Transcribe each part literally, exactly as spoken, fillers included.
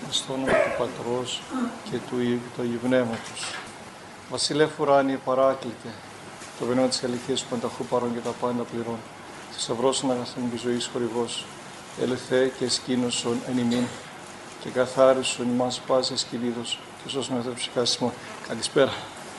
Στο όνομα του Πατρός και του Υιού και του Αγίου Πνεύματος. Βασιλεύ ουράνιε παράκλητε, το πνεύμα της αληθείας που πανταχού παρών και τα πάντα πληρών. Θησαυρός αγαθών και ζωής χορηγός, ελεθέ και εσκήνωσον εν ημίν και καθάρισον ημάς πάσης κυλίδος και σώσον με ψυχάσιμο. Καλησπέρα.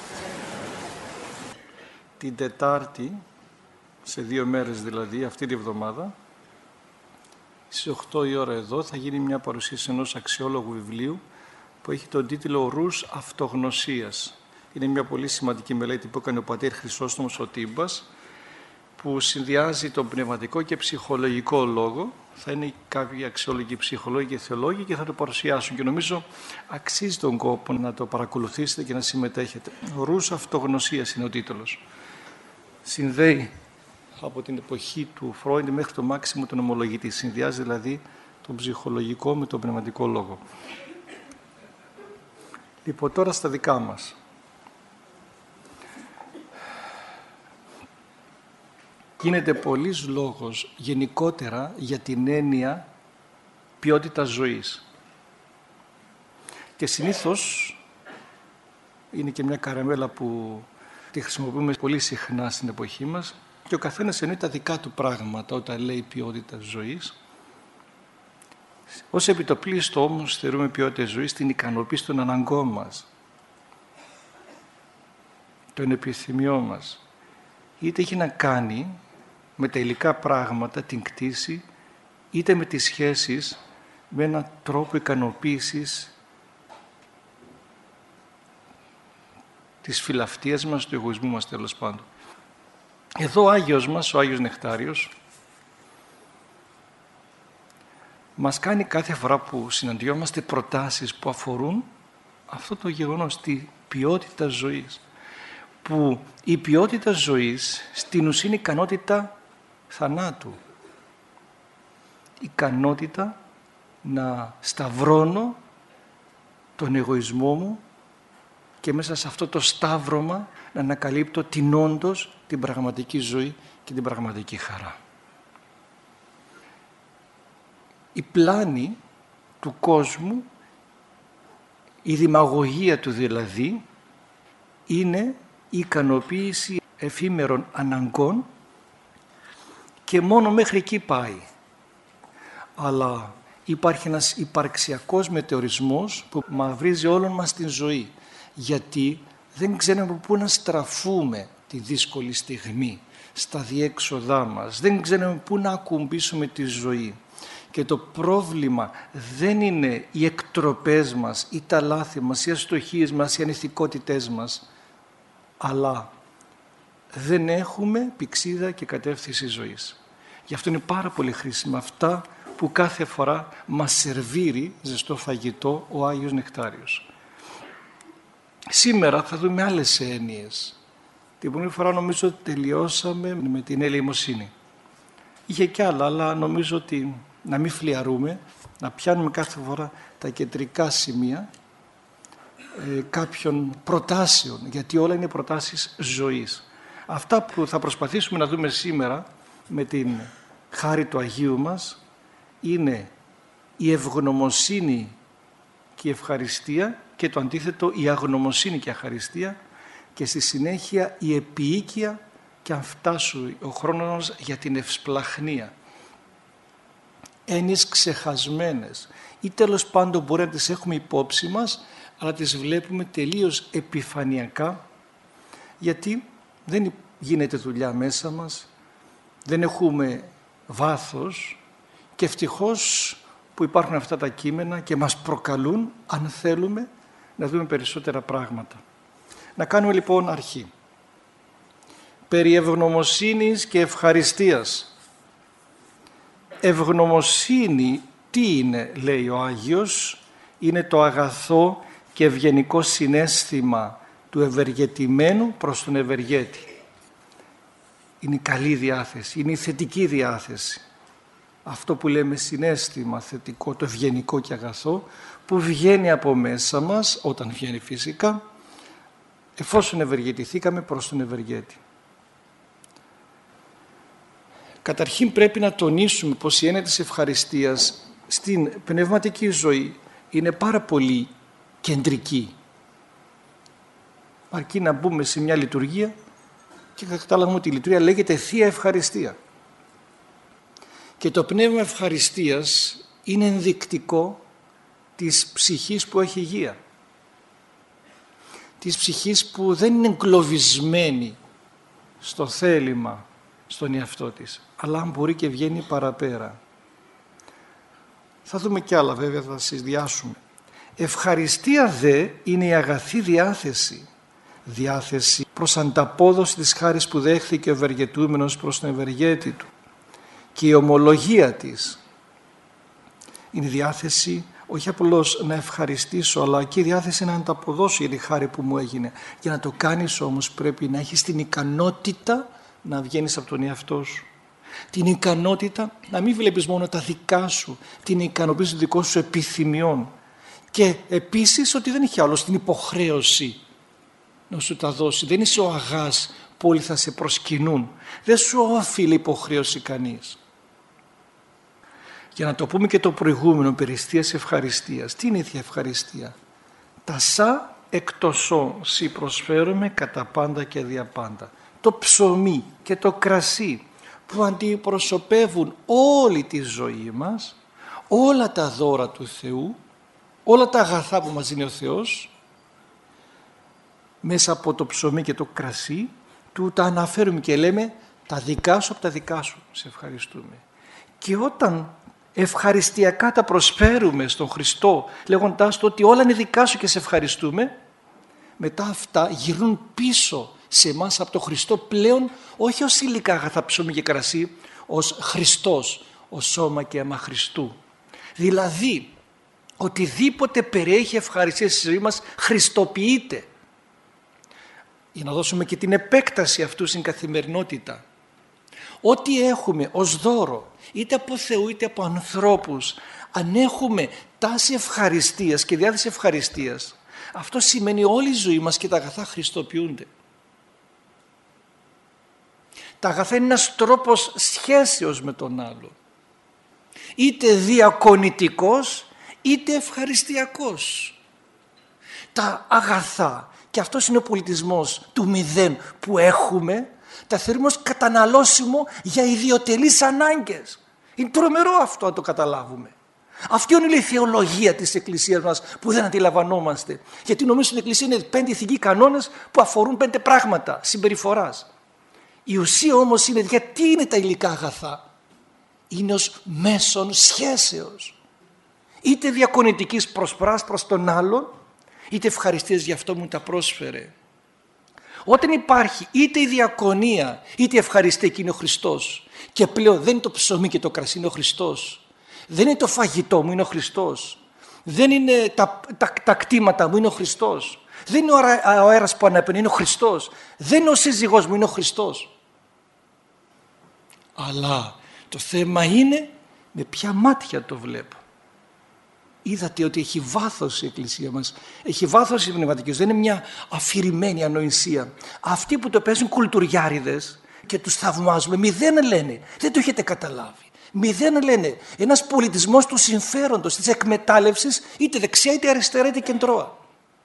Την Τετάρτη, σε δύο μέρες δηλαδή, αυτή τη εβδομάδα, στις οκτώ η ώρα εδώ θα γίνει μια παρουσίαση ενός αξιόλογου βιβλίου που έχει τον τίτλο «Ορούς Αυτογνωσίας». Είναι μια πολύ σημαντική μελέτη που έκανε ο πατήρ Χρυσόστομος ο Τύμπας, που συνδυάζει τον πνευματικό και ψυχολογικό λόγο. Θα είναι κάποιοι αξιόλογοι ψυχολόγοι και θεολόγοι και θα το παρουσιάσουν και νομίζω αξίζει τον κόπο να το παρακολουθήσετε και να συμμετέχετε. «Ορούς Αυτογνωσίας» είναι ο τίτλος. Συνδέει από την εποχή του Φρόιντ μέχρι το μάξιμο τον ομολογητή. Συνδυάζει δηλαδή τον ψυχολογικό με τον πνευματικό λόγο. Λοιπόν, τώρα στα δικά μας. Γίνεται πολύς λόγος γενικότερα για την έννοια ποιότητας ζωής. Και συνήθως είναι και μια καραμέλα που τη χρησιμοποιούμε πολύ συχνά στην εποχή μας και ο καθένας εννοεί τα δικά του πράγματα όταν λέει ποιότητα ζωής. Ως επιτοπλίστο όμως θεωρούμε ποιότητα ζωής την ικανοποίηση των αναγκών μας, των επιθυμιών μας. Είτε έχει να κάνει με τα υλικά πράγματα, την κτήση, είτε με τις σχέσεις, με έναν τρόπο ικανοποίησης της φιλαυτίας μας, του εγωισμού μας τέλος πάντων. Εδώ ο Άγιος μας, ο Άγιος Νεκτάριος, μας κάνει κάθε φορά που συναντιόμαστε προτάσεις που αφορούν αυτό το γεγονός, τη ποιότητα ζωής. Που η ποιότητα ζωής στην ουσία είναι ικανότητα θανάτου. Ικανότητα να σταυρώνω τον εγωισμό μου και μέσα σε αυτό το σταύρωμα να ανακαλύπτω την όντως, την πραγματική ζωή και την πραγματική χαρά. Η πλάνη του κόσμου, η δημαγωγία του δηλαδή, είναι η ικανοποίηση εφήμερων αναγκών και μόνο μέχρι εκεί πάει. Αλλά υπάρχει ένας υπαρξιακός μετεωρισμός που μαυρίζει όλων μας την ζωή, γιατί δεν ξέρουμε πού να στραφούμε τη δύσκολη στιγμή, στα διέξοδά μας. Δεν ξέρουμε πού να ακουμπήσουμε τη ζωή. Και το πρόβλημα δεν είναι οι εκτροπές μας, ή τα λάθη μας, οι αστοχίες μας, οι ανηθικότητές μας, αλλά δεν έχουμε πηξίδα και κατεύθυνση ζωής. Γι' αυτό είναι πάρα πολύ χρήσιμα αυτά που κάθε φορά μας σερβίρει ζεστό φαγητό ο Άγιος Νεκτάριος. Σήμερα θα δούμε άλλες έννοιες. Την πρώτη φορά νομίζω ότι τελειώσαμε με την ελεημοσύνη. Είχε κι άλλα, αλλά νομίζω ότι να μην φλιαρούμε, να πιάνουμε κάθε φορά τα κεντρικά σημεία ε, κάποιων προτάσεων, γιατί όλα είναι προτάσεις ζωής. Αυτά που θα προσπαθήσουμε να δούμε σήμερα με την χάρη του Αγίου μας είναι η ευγνωμοσύνη και η ευχαριστία και το αντίθετο η αγνωμοσύνη και η αχαριστία και στη συνέχεια η επίοικια και αν φτάσουν ο χρόνος για την ευσπλαχνία. Έννοιες ξεχασμένες ή τέλος πάντων μπορεί να τις έχουμε υπόψη μας αλλά τις βλέπουμε τελείως επιφανειακά γιατί δεν γίνεται δουλειά μέσα μας, δεν έχουμε βάθος και ευτυχώς που υπάρχουν αυτά τα κείμενα και μας προκαλούν αν θέλουμε να δούμε περισσότερα πράγματα. Να κάνουμε λοιπόν αρχή. Περί ευγνωμοσύνης και ευχαριστίας. Ευγνωμοσύνη τι είναι, λέει ο Άγιος, είναι το αγαθό και ευγενικό συναίσθημα του ευεργετημένου προς τον ευεργέτη. Είναι η καλή διάθεση, είναι η θετική διάθεση. Αυτό που λέμε συναίσθημα θετικό, το ευγενικό και αγαθό, που βγαίνει από μέσα μας, όταν βγαίνει φυσικά, εφόσον ευεργετηθήκαμε προς τον ευεργέτη. Καταρχήν πρέπει να τονίσουμε πως η έννοια της ευχαριστίας στην πνευματική ζωή είναι πάρα πολύ κεντρική. Αρκεί να μπούμε σε μια λειτουργία και καταλάβουμε ότι η λειτουργία λέγεται Θεία Ευχαριστία. Και το πνεύμα ευχαριστίας είναι ενδεικτικό της ψυχής που έχει υγεία. Της ψυχής που δεν είναι εγκλωβισμένη στο θέλημα, στον εαυτό της, αλλά αν μπορεί και βγαίνει παραπέρα. Θα δούμε κι άλλα βέβαια, θα συνδυάσουμε. Ευχαριστία δε είναι η αγαθή διάθεση. Διάθεση προς ανταπόδοση της χάρης που δέχθηκε ο ευεργετούμενος προς τον ευεργέτη του. Και η ομολογία της είναι διάθεση όχι απλώς να ευχαριστήσω, αλλά και η διάθεση να ανταποδώσω για τη χάρη που μου έγινε. Για να το κάνεις όμως πρέπει να έχεις την ικανότητα να βγαίνεις από τον εαυτό σου. Την ικανότητα να μην βλέπεις μόνο τα δικά σου, την ικανοποίηση των δικών σου επιθυμιών. Και επίσης ότι δεν έχει άλλος την υποχρέωση να σου τα δώσει. Δεν είσαι ο αγάς που όλοι θα σε προσκυνούν. Δεν σου όφιλε υποχρέωση κανείς. Για να το πούμε και το προηγούμενο περί θείας ευχαριστίας. Τι είναι η θεία ευχαριστία? Τα σα εκτοσό σοι προσφέρομαι κατά πάντα και διαπάντα. Το ψωμί και το κρασί που αντιπροσωπεύουν όλη τη ζωή μας, όλα τα δώρα του Θεού, όλα τα αγαθά που μας δίνει ο Θεός, μέσα από το ψωμί και το κρασί, του τα αναφέρουμε και λέμε τα δικά σου από τα δικά σου, σε ευχαριστούμε. Και όταν ευχαριστιακά τα προσφέρουμε στον Χριστό, λέγοντάς του ότι όλα είναι δικά σου και σε ευχαριστούμε, μετά αυτά γυρνούν πίσω σε εμάς από τον Χριστό πλέον, όχι ως υλικά αγαθά ψωμί και κρασί, ως Χριστός, ως σώμα και αίμα Χριστού. Δηλαδή, οτιδήποτε περιέχει ευχαριστία στη ζωή μας χριστοποιείται. Για να δώσουμε και την επέκταση αυτού στην καθημερινότητα. Ό,τι έχουμε ως δώρο, είτε από Θεού είτε από ανθρώπους, αν έχουμε τάση ευχαριστίας και διάθεση ευχαριστίας, αυτό σημαίνει όλη η ζωή μας και τα αγαθά χριστοποιούνται. Τα αγαθά είναι ένας τρόπος σχέσεως με τον άλλο. Είτε διακονητικός, είτε ευχαριστιακός. Τα αγαθά, και αυτός είναι ο πολιτισμός του μηδέν που έχουμε, τα θεωρούμε ως καταναλώσιμο για ιδιωτελείς ανάγκες. Είναι τρομερό αυτό να το καταλάβουμε. Αυτή είναι η θεολογία της Εκκλησίας μας που δεν αντιλαμβανόμαστε. Γιατί νομίζω στην Εκκλησία είναι πέντε ηθικοί κανόνες που αφορούν πέντε πράγματα συμπεριφοράς. Η ουσία όμως είναι γιατί είναι τα υλικά αγαθά. Είναι ως μέσον σχέσεως. Είτε διακονητικής προσφοράς προς τον άλλον, είτε ευχαριστίες για αυτό μου τα πρόσφερε. Όταν υπάρχει είτε η διακονία είτε η ευχαριστία και είναι ο Χριστός, και πλέον δεν είναι το ψωμί και το κρασί, είναι ο Χριστός. Δεν είναι το φαγητό μου, είναι ο Χριστός. Δεν είναι τα, τα, τα κτήματα μου, είναι ο Χριστός. Δεν είναι ο, αέρα, ο αέρας που αναπνέω, είναι ο Χριστός. Δεν είναι ο σύζυγός μου, είναι ο Χριστός. Αλλά το θέμα είναι με ποια μάτια το βλέπω. Είδατε ότι έχει βάθος η Εκκλησία μας. Έχει βάθος η πνευματική. Δεν είναι μια αφηρημένη ανοησία. Αυτοί που το παίζουν κουλτουριάριδες και τους θαυμάζουμε, μηδέν λένε. Δεν το έχετε καταλάβει. Μηδέν λένε. Ένας πολιτισμός του συμφέροντος, της εκμετάλλευσης, είτε δεξιά είτε αριστερά είτε κεντρώα.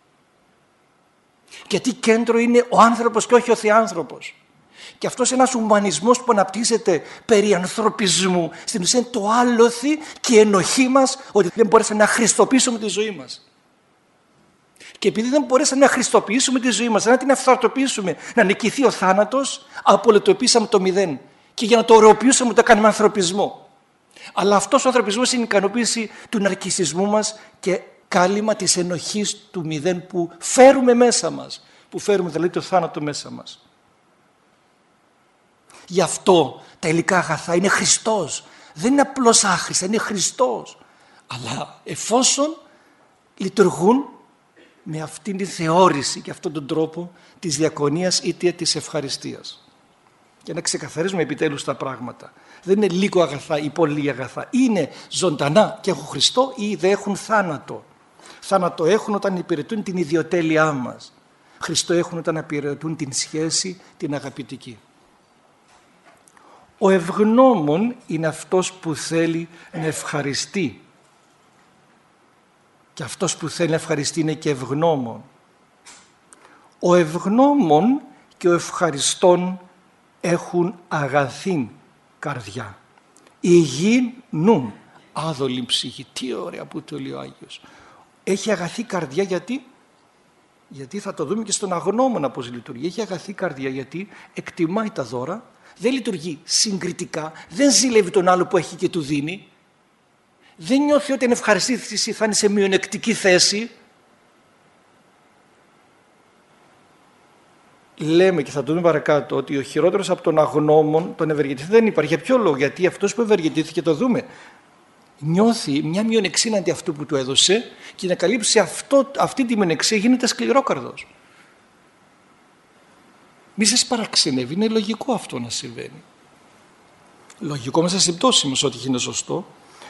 Γιατί κέντρο είναι ο άνθρωπος και όχι ο θεάνθρωπος. Και αυτός ένας ουμανισμός που αναπτύσσεται περί ανθρωπισμού, στην ουσία είναι το άλοθη και η ενοχή μας ότι δεν μπορέσαμε να χριστοποιήσουμε τη ζωή μας. Και επειδή δεν μπορέσαμε να χριστοποιήσουμε τη ζωή μας, να την αυθαρτοποιήσουμε, να νικηθεί ο θάνατος, απολυτοποιήσαμε το μηδέν. Και για να το ωρεοποιήσουμε το κάνουμε ανθρωπισμό. Αλλά αυτός ο ανθρωπισμός είναι η ικανοποίηση του ναρκισσισμού μας και κάλυμα της ενοχής του μηδέν που φέρουμε μέσα μας. Που φέρουμε δηλαδή το θάνατο μέσα μας. Γι' αυτό τα υλικά αγαθά είναι Χριστός. Δεν είναι απλώς άχρηστα, είναι Χριστός. Αλλά εφόσον λειτουργούν με αυτήν τη θεώρηση και αυτόν τον τρόπο της διακονίας είτε της ευχαριστίας. Για να ξεκαθαρίζουμε επιτέλους τα πράγματα. Δεν είναι λίγο αγαθά ή πολύ αγαθά. Είναι ζωντανά και έχουν Χριστό ή δεν έχουν θάνατο. Θάνατο έχουν όταν υπηρετούν την ιδιοτέλειά μας. Χριστό έχουν όταν υπηρετούν την σχέση, την αγαπητική. Ο ευγνώμων είναι αυτός που θέλει να ευχαριστεί Και αυτός που θέλει να ευχαριστεί είναι και ευγνώμων. Ο ευγνώμων και ο ευχαριστών έχουν αγαθήν καρδιά. Υγιεινούν άδολη ψυχή. Τι ωραία που το λέει ο Άγιος. Έχει αγαθή καρδιά γιατί, γιατί θα το δούμε και στον αγνώμονα πώς λειτουργεί. Έχει αγαθή καρδιά γιατί εκτιμάει τα δώρα, δεν λειτουργεί συγκριτικά, δεν ζηλεύει τον άλλο που έχει και του δίνει, δεν νιώθει ότι αν ευχαριστήσει θα είναι σε μειονεκτική θέση. Λέμε και θα το δούμε παρακάτω ότι ο χειρότερος από τον αγνώμων, τον ευεργετηθή δεν υπάρχει. Για ποιο λόγο? Γιατί αυτός που ευεργετήθηκε, το δούμε, νιώθει μια μειονεξία αντί αυτού που του έδωσε και να καλύψει αυτό, αυτή τη μειονεξία γίνεται σκληρόκαρδος. Μη σας παραξενεύει, είναι λογικό αυτό να συμβαίνει. Λογικό μέσα στην πτώση μας ότι είναι σωστό.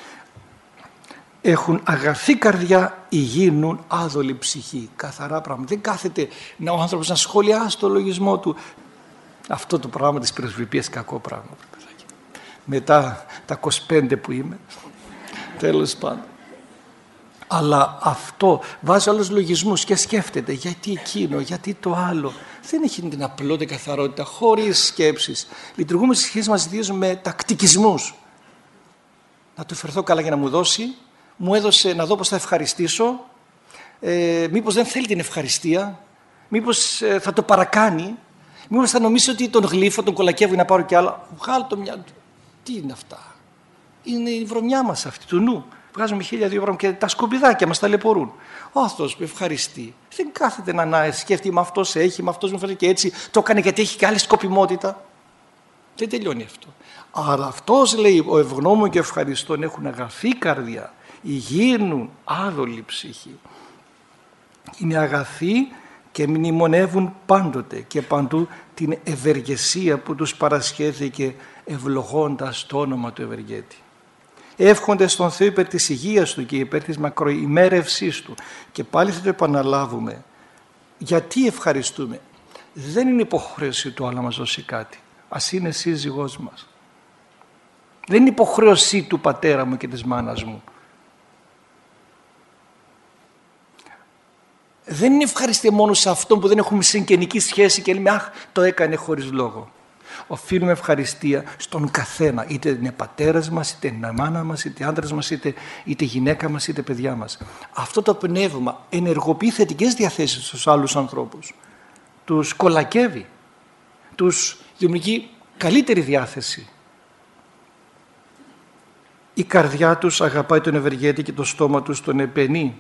Έχουν αγαθή καρδιά, υγιεινούν άδολη ψυχή. Καθαρά πράγματα. Δεν κάθεται να ο άνθρωπος να σχολιάσει το λογισμό του. Αυτό το πράγμα της πρεσβυπίας κακό πράγμα. Μετά τα είκοσι πέντε που είμαι, τέλος πάντων. Αλλά αυτό βάζει άλλους λογισμούς και σκέφτεται γιατί εκείνο, γιατί το άλλο. Δεν έχει την απλότητα, καθαρότητα, χωρίς σκέψεις. Λειτουργούμε στις σχέσεις μας ιδίως με τακτικισμούς. Να του φερθώ καλά για να μου δώσει. Μου έδωσε να δω πώς θα ευχαριστήσω, ε, μήπως δεν θέλει την ευχαριστία, μήπως ε, θα το παρακάνει, μήπως θα νομίσει ότι τον γλύφω, τον κολακεύω να πάρω κι άλλα. Βγάλω το μυαλό του. Τι είναι αυτά? Είναι η βρωμιά μας αυτή του νου. Βγάζουμε χίλια δύο πράγματα και τα σκουπιδάκια μας ταλαιπωρούν. Ο αυτός που ευχαριστεί δεν κάθεται να, να σκέφτει με αυτός έχει, με αυτός με φέρει και έτσι, το έκανε γιατί έχει και άλλη σκοπιμότητα. Δεν τελειώνει αυτό. Άρα αυτός λέει ο ευγνώμων και ευχαριστών έχουν αγαθή καρδιά. Υγιεινούν άδολη ψυχή. Είναι αγαθοί και μνημονεύουν πάντοτε και παντού την ευεργεσία που τους παρασχέθηκε ευλογώντας το όνομα του ευεργέτη. Εύχονται στον Θεό υπέρ της υγείας του και υπέρ της μακροημέρευσής του. Και πάλι θα το επαναλάβουμε. Γιατί ευχαριστούμε? Δεν είναι υποχρέωση του άλλου να μας δώσει κάτι. Ας είναι σύζυγός μας. Δεν είναι υποχρέωσή του πατέρα μου και της μάνας μου. Δεν είναι ευχαριστή μόνο σε αυτόν που δεν έχουμε συγγενική σχέση και λέμε αχ, το έκανε χωρίς λόγο. Οφείλουμε ευχαριστία στον καθένα, είτε είναι πατέρας μας, είτε είναι μάνα μας, είτε άντρας μας, είτε, είτε γυναίκα μας, είτε παιδιά μας. Αυτό το πνεύμα ενεργοποιεί θετικές διαθέσεις στους άλλους ανθρώπους. Τους κολακεύει, τους δημιουργεί καλύτερη διάθεση. Η καρδιά τους αγαπάει τον ευεργέτη και το στόμα τους τον επενεί.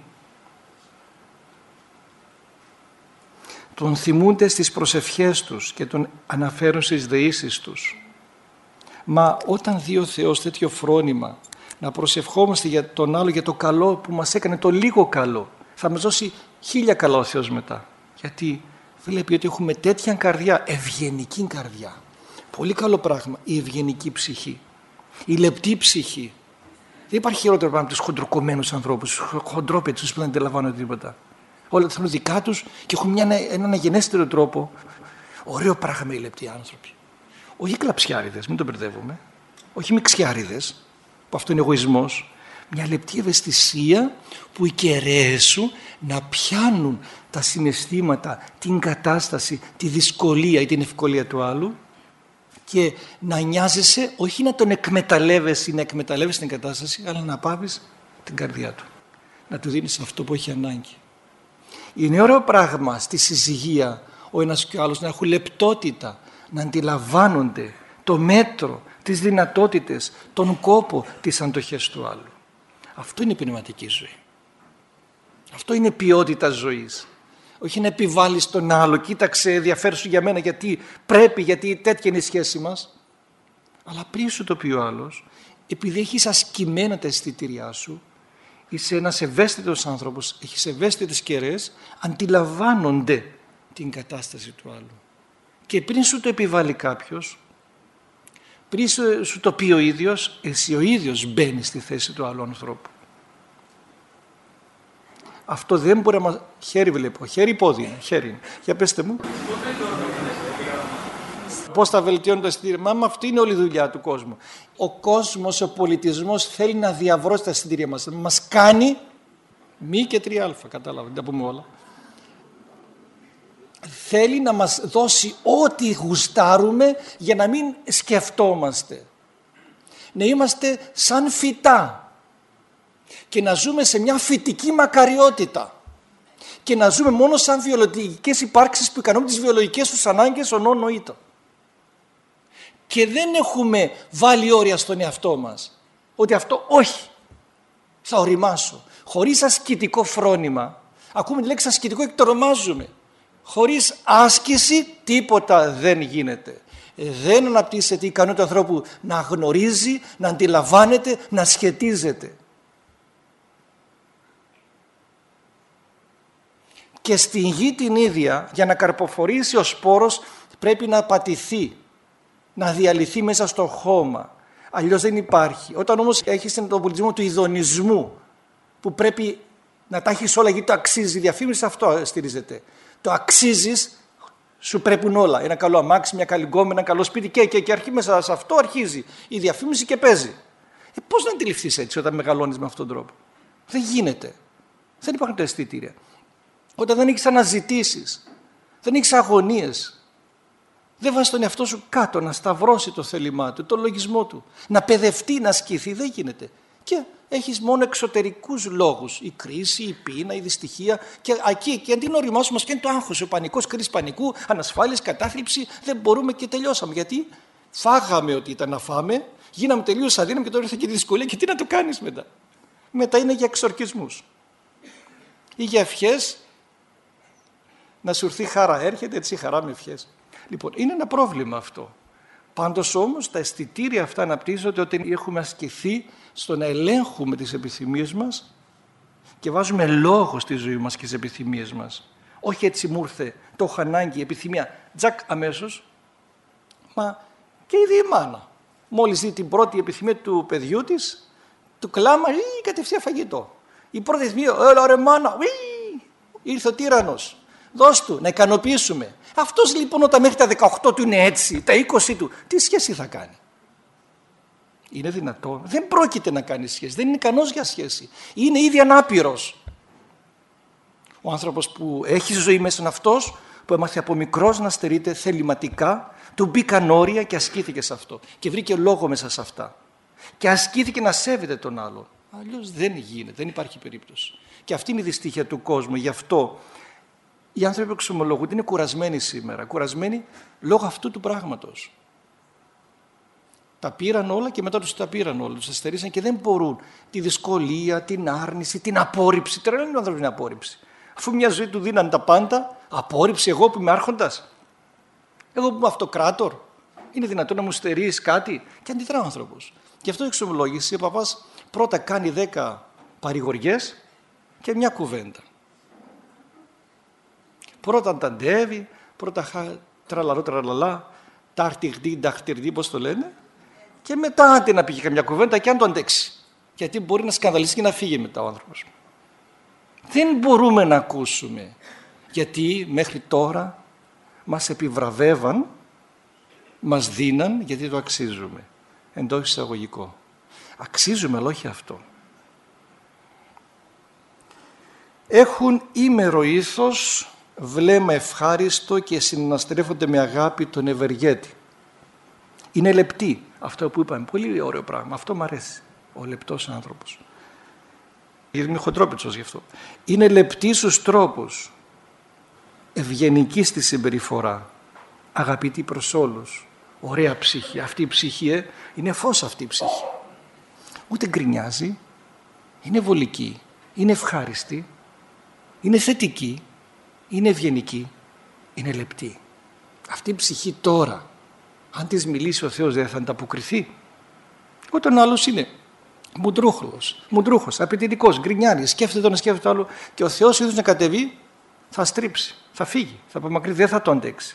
Τον θυμούνται στις προσευχές τους και τον αναφέρουν στις δεήσεις τους. Μα όταν δει ο Θεός τέτοιο φρόνημα να προσευχόμαστε για τον άλλο, για το καλό που μας έκανε, το λίγο καλό, θα μας δώσει χίλια καλά ο Θεός μετά. Γιατί βλέπει ότι έχουμε τέτοια καρδιά, ευγενική καρδιά. Πολύ καλό πράγμα η ευγενική ψυχή, η λεπτή ψυχή. Δεν υπάρχει χειρότερο πράγμα από τους χοντροκομμένους ανθρώπους, χοντρόπετσους που δεν αντιλαμβάνονται τίποτα. Όλα τα θέλουν δικά τους και έχουν μια, έναν αγενέστερο τρόπο. Ωραίο πράγμα οι λεπτοί άνθρωποι. Όχι κλαψιάριδες, μην το μπερδεύουμε. Όχι μιξιάριδες, που αυτό είναι εγωισμός. Μια λεπτή ευαισθησία που οι κεραίες σου να πιάνουν τα συναισθήματα, την κατάσταση, τη δυσκολία ή την ευκολία του άλλου και να νοιάζεσαι, όχι να τον εκμεταλλεύεσαι ή να εκμεταλλεύεσαι την κατάσταση, αλλά να πάβεις την καρδιά του. Να του δίνεις αυτό που έχει ανάγκη. Είναι ωραίο πράγμα στη συζυγία ο ένας και ο άλλος να έχουν λεπτότητα, να αντιλαμβάνονται το μέτρο, τις δυνατότητες, τον κόπο, τις αντοχές του άλλου. Αυτό είναι η πνευματική ζωή. Αυτό είναι ποιότητα ζωής. Όχι να επιβάλλεις τον άλλο, κοίταξε ενδιαφέρον για μένα γιατί πρέπει, γιατί τέτοια είναι η σχέση μας. Αλλά πριν σου το πει ο άλλος, επειδή έχεις ασκημένα τα αισθητήριά σου, είσαι ένας ευαίσθητος άνθρωπος, έχεις ευαίσθητες κεραίες, αντιλαμβάνονται την κατάσταση του άλλου. Και πριν σου το επιβάλλει κάποιος, πριν σου το πει ο ίδιος, εσύ ο ίδιος μπαίνεις στη θέση του άλλου ανθρώπου. Αυτό δεν μπορεί να μας... Χέρι βλέπω, χέρι πόδι είναι, χέρι είναι. Για πέστε μου. Πώς θα βελτιώνει το αισθητήριο? Μα αυτή είναι όλη η δουλειά του κόσμου. Ο κόσμος, ο πολιτισμός θέλει να διαβρώσει τα αισθητήρια μας. Μας κάνει Μη και τρία α, κατάλαβα, δεν τα πούμε όλα. Θέλει να μας δώσει ό,τι γουστάρουμε για να μην σκεφτόμαστε. Να είμαστε σαν φυτά και να ζούμε σε μια φυτική μακαριότητα και να ζούμε μόνο σαν βιολογικές υπάρξεις που ικανοποιούν τις βιολογικές τους ανάγκες ονών νοήτων. Και δεν έχουμε βάλει όρια στον εαυτό μας ότι αυτό όχι, θα οριμάσω. Χωρίς ασκητικό φρόνημα, ακούμε τη λέξη ασκητικό και το ορμάζουμε. Χωρίς άσκηση τίποτα δεν γίνεται. Δεν αναπτύσσεται η ικανότητα του ανθρώπου να γνωρίζει, να αντιλαμβάνεται, να σχετίζεται. Και στην γη την ίδια, για να καρποφορήσει ο σπόρος, πρέπει να πατηθεί, να διαλυθεί μέσα στο χώμα. Αλλιώς δεν υπάρχει. Όταν όμως έχεις τον πολιτισμό του ειδονισμού, που πρέπει να τα έχεις όλα γιατί το αξίζει, η διαφήμιση αυτό στηρίζεται. Το αξίζεις, σου πρέπουν όλα. Ένα καλό αμάξι, μια καλή γκόμενα, ένα καλό σπίτι και, και, και αρχή μέσα σε αυτό αρχίζει η διαφήμιση και παίζει. Ε, πώς να αντιληφθείς έτσι όταν μεγαλώνεις με αυτόν τον τρόπο? Δεν γίνεται. Δεν υπάρχουν τα αισθητήρια. Όταν δεν έχεις αναζητήσεις, δεν έχεις αγωνίες, δεν βάζεις τον εαυτό σου κάτω να σταυρώσει το θέλημά του, το λογισμό του, να παιδευτεί, να ασκηθεί, δεν γίνεται. Και έχεις μόνο εξωτερικούς λόγους, η κρίση, η πείνα, η δυστυχία και εκεί και αντί να οριμάσουμε μας πιάνει το άγχος, ο πανικός, κρίση πανικού, ανασφάλειες, κατάθλιψη, δεν μπορούμε και τελειώσαμε. Γιατί φάγαμε ότι ήταν να φάμε, γίναμε τελείως αδύναμοι και τώρα ήρθε και τη δυσκολία και τι να το κάνεις μετά. Μετά είναι για εξορκισμούς ή για ευχές, να σου έρθει χαρά, έρχεται έτσι χαρά με ευχές. Λοιπόν, είναι ένα πρόβλημα αυτό. Πάντως όμως τα αισθητήρια αυτά αναπτύσσονται όταν έχουμε ασκηθεί στο να ελέγχουμε τις επιθυμίες μας και βάζουμε λόγο στη ζωή μας και στις επιθυμίες μας. Όχι έτσι μου ήρθε, το έχω ανάγκη, επιθυμία, τζακ αμέσως. Μα και η ίδια η μάνα, μόλις δει την πρώτη επιθυμία του παιδιού της, του κλάμα ή κατευθείαν φαγητό. Η πρώτη επιθυμία, έλα ρε μάνα, ή, ήρθε ο τύραννος. Δώσ' του, να ικανοποιήσουμε. Αυτός λοιπόν όταν μέχρι τα δεκαοκτώ του είναι έτσι, τα είκοσι του, τι σχέση θα κάνει? Είναι δυνατό? Δεν πρόκειται να κάνει σχέση, δεν είναι ικανός για σχέση. Είναι ήδη ανάπηρος. Ο άνθρωπος που έχει ζωή μέσα είναι αυτός που έμαθε από μικρός να στερείται θεληματικά, του μπήκαν όρια και ασκήθηκε σε αυτό. Και βρήκε λόγο μέσα σε αυτά. Και ασκήθηκε να σέβεται τον άλλον. Αλλιώς δεν γίνεται, δεν υπάρχει περίπτωση. Και αυτή είναι η δυστυχία του κόσμου. Γι' αυτό οι άνθρωποι που εξομολογούνται είναι κουρασμένοι σήμερα. Κουρασμένοι λόγω αυτού του πράγματος. Τα πήραν όλα και μετά τους τα πήραν όλα. Τους αστερίσαν και δεν μπορούν τη δυσκολία, την άρνηση, την απόρριψη. Τρελαίνει ο άνθρωπος την απόρριψη. Αφού μια ζωή του δίναν τα πάντα, απόρριψη εγώ που είμαι άρχοντας. Εγώ που είμαι αυτοκράτορ. Είναι δυνατόν να μου στερείς κάτι? Και αντιδρά ο άνθρωπος. Γι' αυτό η εξομολόγηση ο παπάς πρώτα κάνει δέκα παρηγοριές και μια κουβέντα. Πρώτα ταντεύει, πρώτα χα, τραλαρό τραλαλά, τάχτιχτή, τάχτιχτή, πώς το λένε, και μετά άντε να πήγε καμιά κουβέντα και αν το αντέξει. Γιατί μπορεί να σκανδαλίσει και να φύγει μετά ο άνθρωπος. Δεν μπορούμε να ακούσουμε, γιατί μέχρι τώρα μας επιβραβεύαν, μας δίναν γιατί το αξίζουμε. Εντός εισαγωγικό. Αξίζουμε, αλλά όχι αυτό. Έχουν ήμερο ήθος, βλέμμα ευχάριστο και συναναστρέφονται με αγάπη τον ευεργέτη. Είναι λεπτή, αυτό που είπαμε, πολύ ωραίο πράγμα, αυτό μου αρέσει, ο λεπτός άνθρωπος. Γιατί είμαι χοντρόπιτσος γι' αυτό. Είναι λεπτή στους τρόπους, ευγενική στη συμπεριφορά, αγαπητή προς όλους, ωραία ψυχή. Αυτή η ψυχή ε, είναι φως αυτή η ψυχή. Ούτε γκρινιάζει, είναι βολική, είναι ευχάριστη, είναι θετική, είναι ευγενική, είναι λεπτή. Αυτή η ψυχή τώρα, αν της μιλήσει ο Θεός δεν θα ανταποκριθεί? Όταν άλλος είναι μουντρούχος, μουντρούχος, απαιτητικός, γκρινιάρη, σκέφτεται το να σκέφτεται το άλλο και ο Θεός είδους να κατεβεί, θα στρίψει, θα φύγει, θα απομακρύνει, δεν θα το αντέξει.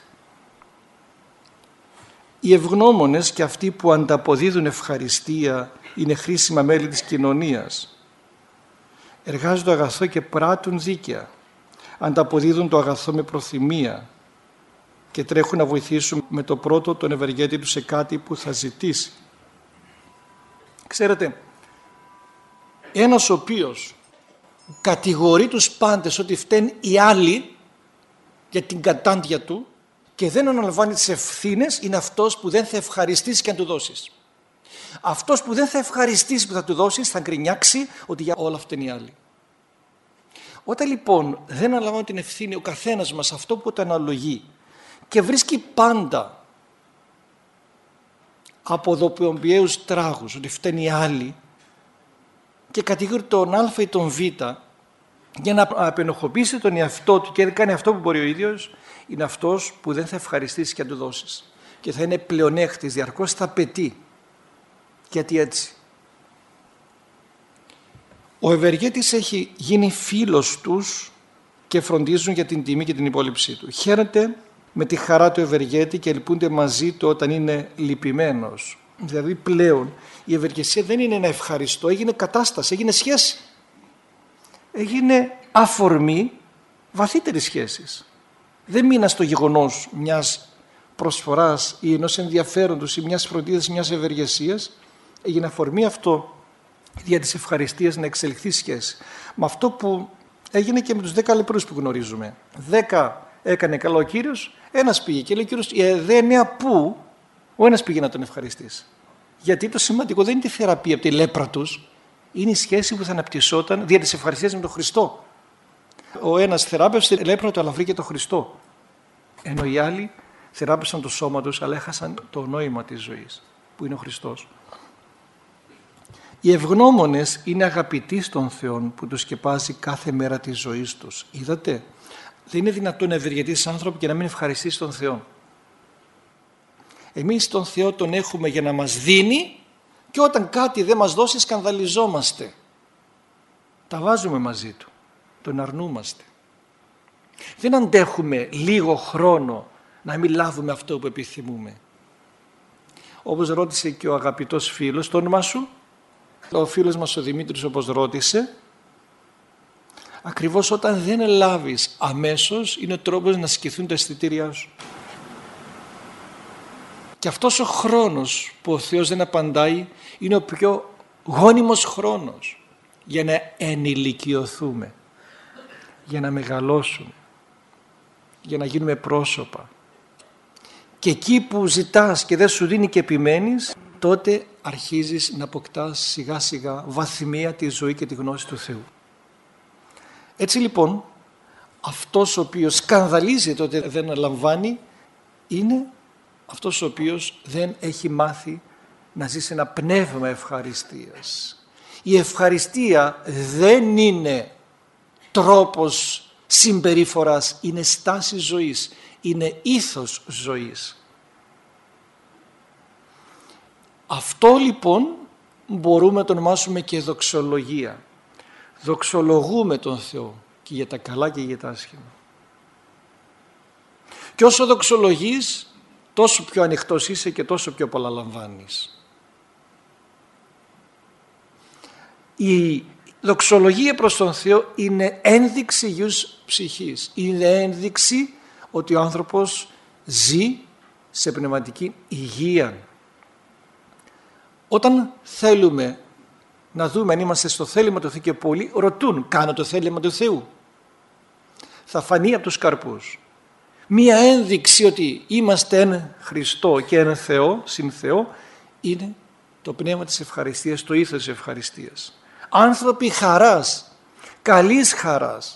Οι ευγνώμονες και αυτοί που ανταποδίδουν ευχαριστία είναι χρήσιμα μέλη της κοινωνίας. Εργάζονται αγαθό και πράττουν δίκαια. Ανταποδίδουν το αγαθό με προθυμία και τρέχουν να βοηθήσουν με το πρώτο τον ευεργέτη του σε κάτι που θα ζητήσει. Ξέρετε, ένας ο οποίος κατηγορεί τους πάντες ότι φταίνουν οι άλλοι για την κατάντια του και δεν αναλαμβάνει τις ευθύνες, είναι αυτός που δεν θα ευχαριστήσει και αν του δώσεις. Αυτός που δεν θα ευχαριστήσει που θα του δώσεις θα γκρινιάξει ότι για όλα αυτά είναι οι άλλοι. Όταν λοιπόν δεν αναλαμβάνει την ευθύνη ο καθένας μας αυτό που το αναλογεί και βρίσκει πάντα αποδοποιημένους τράγους ότι φταίνουν οι άλλοι και κατηγορεί τον Α ή τον Β για να απενοχοποιήσει τον εαυτό του και δεν κάνει αυτό που μπορεί ο ίδιος, είναι αυτός που δεν θα ευχαριστήσει και αν του δώσεις και θα είναι πλεονέκτης, διαρκώς θα απαιτεί. Γιατί έτσι? Ο ευεργέτης έχει γίνει φίλος τους και φροντίζουν για την τιμή και την υπόλοιψή του. Χαίρεται με τη χαρά του ευεργέτη και ελπούνται μαζί του όταν είναι λυπημένος. Δηλαδή πλέον η ευεργεσία δεν είναι ένα ευχαριστώ, έγινε κατάσταση, έγινε σχέση. Έγινε αφορμή βαθύτερης σχέσης. Δεν μείνα στο γεγονός μιας προσφοράς ή ενός ενδιαφέροντος ή μιας φροντίδας ή μιας ευεργεσίας. Έγινε αφορμή αυτό δια της ευχαριστίας να εξελιχθεί σχέση. Με αυτό που έγινε και με τους δέκα λεπρούς που γνωρίζουμε. Δέκα έκανε καλό ο Κύριος, ένας πήγε και λέει ο Κύριος, ε, δε εννέα που, ο ένας πήγε να τον ευχαριστήσει. Γιατί το σημαντικό δεν είναι τη θεραπεία από τη λέπρα τους, είναι η σχέση που θα αναπτυσσόταν δια της ευχαριστίας με τον Χριστό. Ο ένας θεράπευσε τη λέπρα του, αλλά βρήκε τον Χριστό. Ενώ οι άλλοι θεράπευσαν το σώμα τους, αλλά έχασαν το νόημα της ζωής, που είναι ο Χριστός. Οι ευγνώμονες είναι αγαπητοί στον Θεό που τους σκεπάζει κάθε μέρα της ζωής τους. Είδατε, δεν είναι δυνατόν να ευεργετήσεις άνθρωπο και να μην ευχαριστείς τον Θεό. Εμείς τον Θεό τον έχουμε για να μας δίνει και όταν κάτι δεν μας δώσει σκανδαλιζόμαστε. Τα βάζουμε μαζί του, τον αρνούμαστε. Δεν αντέχουμε λίγο χρόνο να μην λάβουμε αυτό που επιθυμούμε. Όπως ρώτησε και ο αγαπητός φίλος, το όνομα σου? Ο φίλος μας ο Δημήτρης όπως ρώτησε, ακριβώς όταν δεν λάβεις αμέσως είναι ο τρόπος να σκηθούν τα αισθητήριά σου. Και αυτός ο χρόνος που ο Θεός δεν απαντάει είναι ο πιο γόνιμος χρόνος για να ενηλικιωθούμε, για να μεγαλώσουμε, για να γίνουμε πρόσωπα. Και εκεί που ζητάς και δεν σου δίνει και επιμένεις, τότε αρχίζεις να αποκτάς σιγά σιγά βαθμία τη ζωή και τη γνώση του Θεού. Έτσι λοιπόν, αυτός ο οποίος σκανδαλίζεται ότι δεν λαμβάνει είναι αυτός ο οποίος δεν έχει μάθει να ζήσει ένα πνεύμα ευχαριστίας. Η ευχαριστία δεν είναι τρόπος συμπεριφοράς, είναι στάση ζωής, είναι ήθος ζωής. Αυτό λοιπόν μπορούμε να το ονομάσουμε και δοξολογία. Δοξολογούμε τον Θεό και για τα καλά και για τα άσχημα. Και όσο δοξολογείς, τόσο πιο ανοιχτός είσαι και τόσο πιο πολλά λαμβάνεις. Η δοξολογία προς τον Θεό είναι ένδειξη υγιούς ψυχής. Είναι ένδειξη ότι ο άνθρωπος ζει σε πνευματική υγεία. Όταν θέλουμε να δούμε αν είμαστε στο θέλημα του Θεού και πολλοί ρωτούν, κάνω το θέλημα του Θεού? Θα φανεί από τους καρπούς. Μία ένδειξη ότι είμαστε εν Χριστώ και εν Θεό, συν Θεό, είναι το πνεύμα της ευχαριστίας, το ήθος της ευχαριστίας. Άνθρωποι χαράς, καλής χαράς.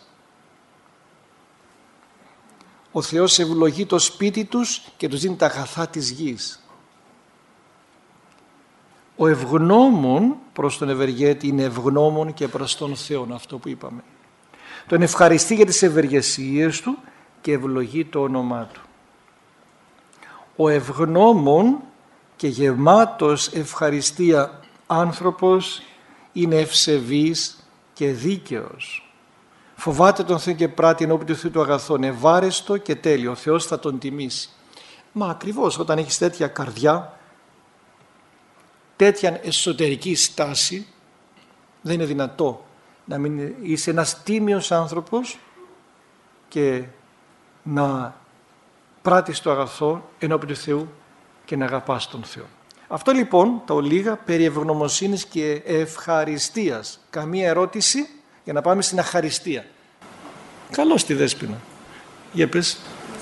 Ο Θεός ευλογεί το σπίτι τους και τους δίνει τα αγαθά της γης. Ο ευγνώμων προς τον ευεργέτη είναι ευγνώμων και προς τον Θεό, αυτό που είπαμε. Τον ευχαριστεί για τις ευεργεσίες του και ευλογεί το όνομά του. Ο ευγνώμων και γεμάτος ευχαριστία άνθρωπος είναι ευσεβής και δίκαιος. Φοβάται τον Θεό και πράττει ενώπιον του Θεού του αγαθόν, ευάρεστο και τέλειο. Ο Θεός θα τον τιμήσει. Μα ακριβώς όταν έχεις τέτοια καρδιά, τέτοια εσωτερική στάση, δεν είναι δυνατό να μην είσαι ένας τίμιος άνθρωπος και να πράττεις το αγαθό ενώπιον του Θεού και να αγαπάς τον Θεό. Αυτό λοιπόν τα ολίγα περί ευγνωμοσύνης και ευχαριστίας. Καμία ερώτηση για να πάμε στην αχαριστία. Καλώς τη Δέσποινα. Για πες.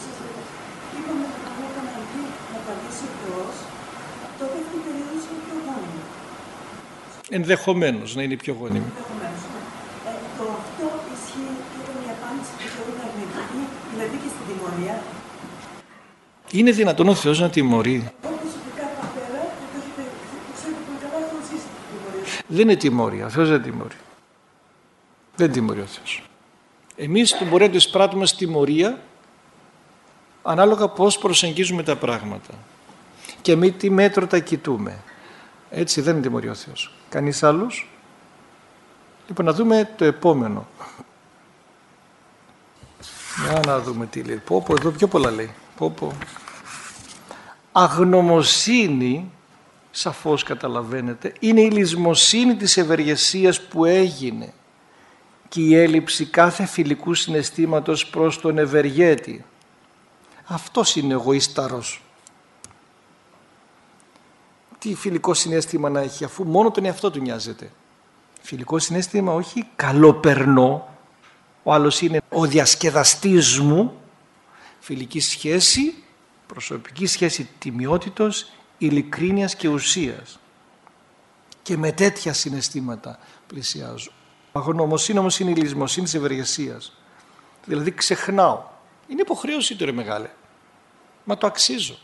Ενδεχομένως να είναι πιο γόνιμη. Ε, το αυτό ισχύει και ήταν η απάντηση που θεωρούν αρνητική, δηλαδή και στην τιμωρία. Είναι δυνατόν ο Θεός να τιμωρεί? Εγώ προσωπικά πατέρα, το ξέρετε πολύ καλά, έχω ζήσει την τιμωρία. Δεν είναι τιμωρία. Ο Θεός δεν τιμωρεί. Δεν τιμωρεί ο Θεός. Εμείς του μπορεί να του εισπράττουμε στη τιμωρία ανάλογα πώς προσεγγίζουμε τα πράγματα και με τι μέτρο τα κοιτούμε. Έτσι δεν τιμωρεί ο Θεός. Κανείς άλλος? Λοιπόν, να δούμε το επόμενο. Για να δούμε τι λέει. Πω, πω, εδώ πιο πολλά λέει. Πω, πω. Αγνωμοσύνη, σαφώς καταλαβαίνετε, είναι η λησμοσύνη της ευεργεσίας που έγινε και η έλλειψη κάθε φιλικού συναισθήματος προς τον ευεργέτη. Αυτός είναι εγωίσταρος. Τι φιλικό συναίσθημα να έχει, αφού μόνο τον εαυτό του νοιάζεται? Φιλικό συναίσθημα, όχι καλοπερνό, ο άλλος είναι ο διασκεδαστής μου. Φιλική σχέση, προσωπική σχέση τιμιότητος, ειλικρίνειας και ουσίας. Και με τέτοια συναισθήματα πλησιάζω. Αγνωμοσύνη όμως είναι η λησμοσύνη της ευεργεσίας. Δηλαδή ξεχνάω. Είναι υποχρέωσή του, ρε μεγάλε. Μα το αξίζω.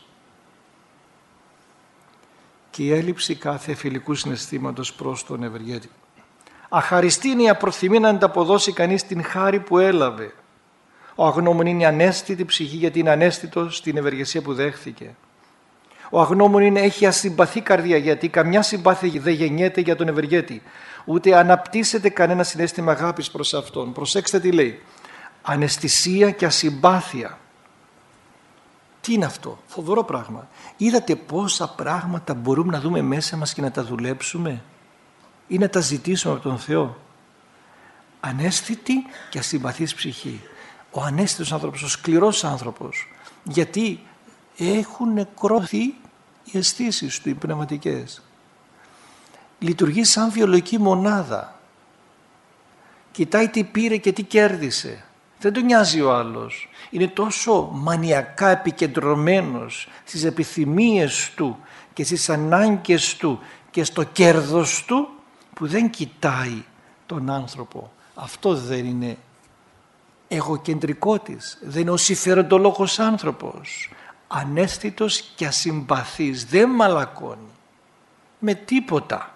Και η έλλειψη κάθε φιλικού συναισθήματος προς τον ευεργέτη. Αχαριστή είναι η απροθυμία να ανταποδώσει κανείς την χάρη που έλαβε. Ο αγνώμων είναι η ανέστητη ψυχή γιατί είναι ανέστητος στην ευεργεσία που δέχθηκε. Ο αγνώμων είναι, έχει ασυμπαθή καρδία γιατί καμιά συμπάθεια δεν γεννιέται για τον ευεργέτη. Ούτε αναπτύσσεται κανένα συναίσθημα αγάπης προς αυτόν. Προσέξτε τι λέει. Αναισθησία και ασυμπάθεια. Τι είναι αυτό? Φοβερό πράγμα. Είδατε πόσα πράγματα μπορούμε να δούμε μέσα μας και να τα δουλέψουμε ή να τα ζητήσουμε από τον Θεό? Αναίσθητη και ασυμπαθής ψυχή. Ο αναίσθητος άνθρωπος, ο σκληρός άνθρωπος. Γιατί έχουν νεκρώθει οι αισθήσεις του, οι πνευματικές. Λειτουργεί σαν βιολογική μονάδα. Κοιτάει τι πήρε και τι κέρδισε. Δεν τον νοιάζει ο άλλος. Είναι τόσο μανιακά επικεντρωμένος στις επιθυμίες του και στις ανάγκες του και στο κέρδος του που δεν κοιτάει τον άνθρωπο. Αυτό δεν είναι εγωκεντρικότης. Δεν είναι ο συμφεροντολόγος άνθρωπος. Αναίσθητος και ασυμπαθής. Δεν μαλακώνει με τίποτα.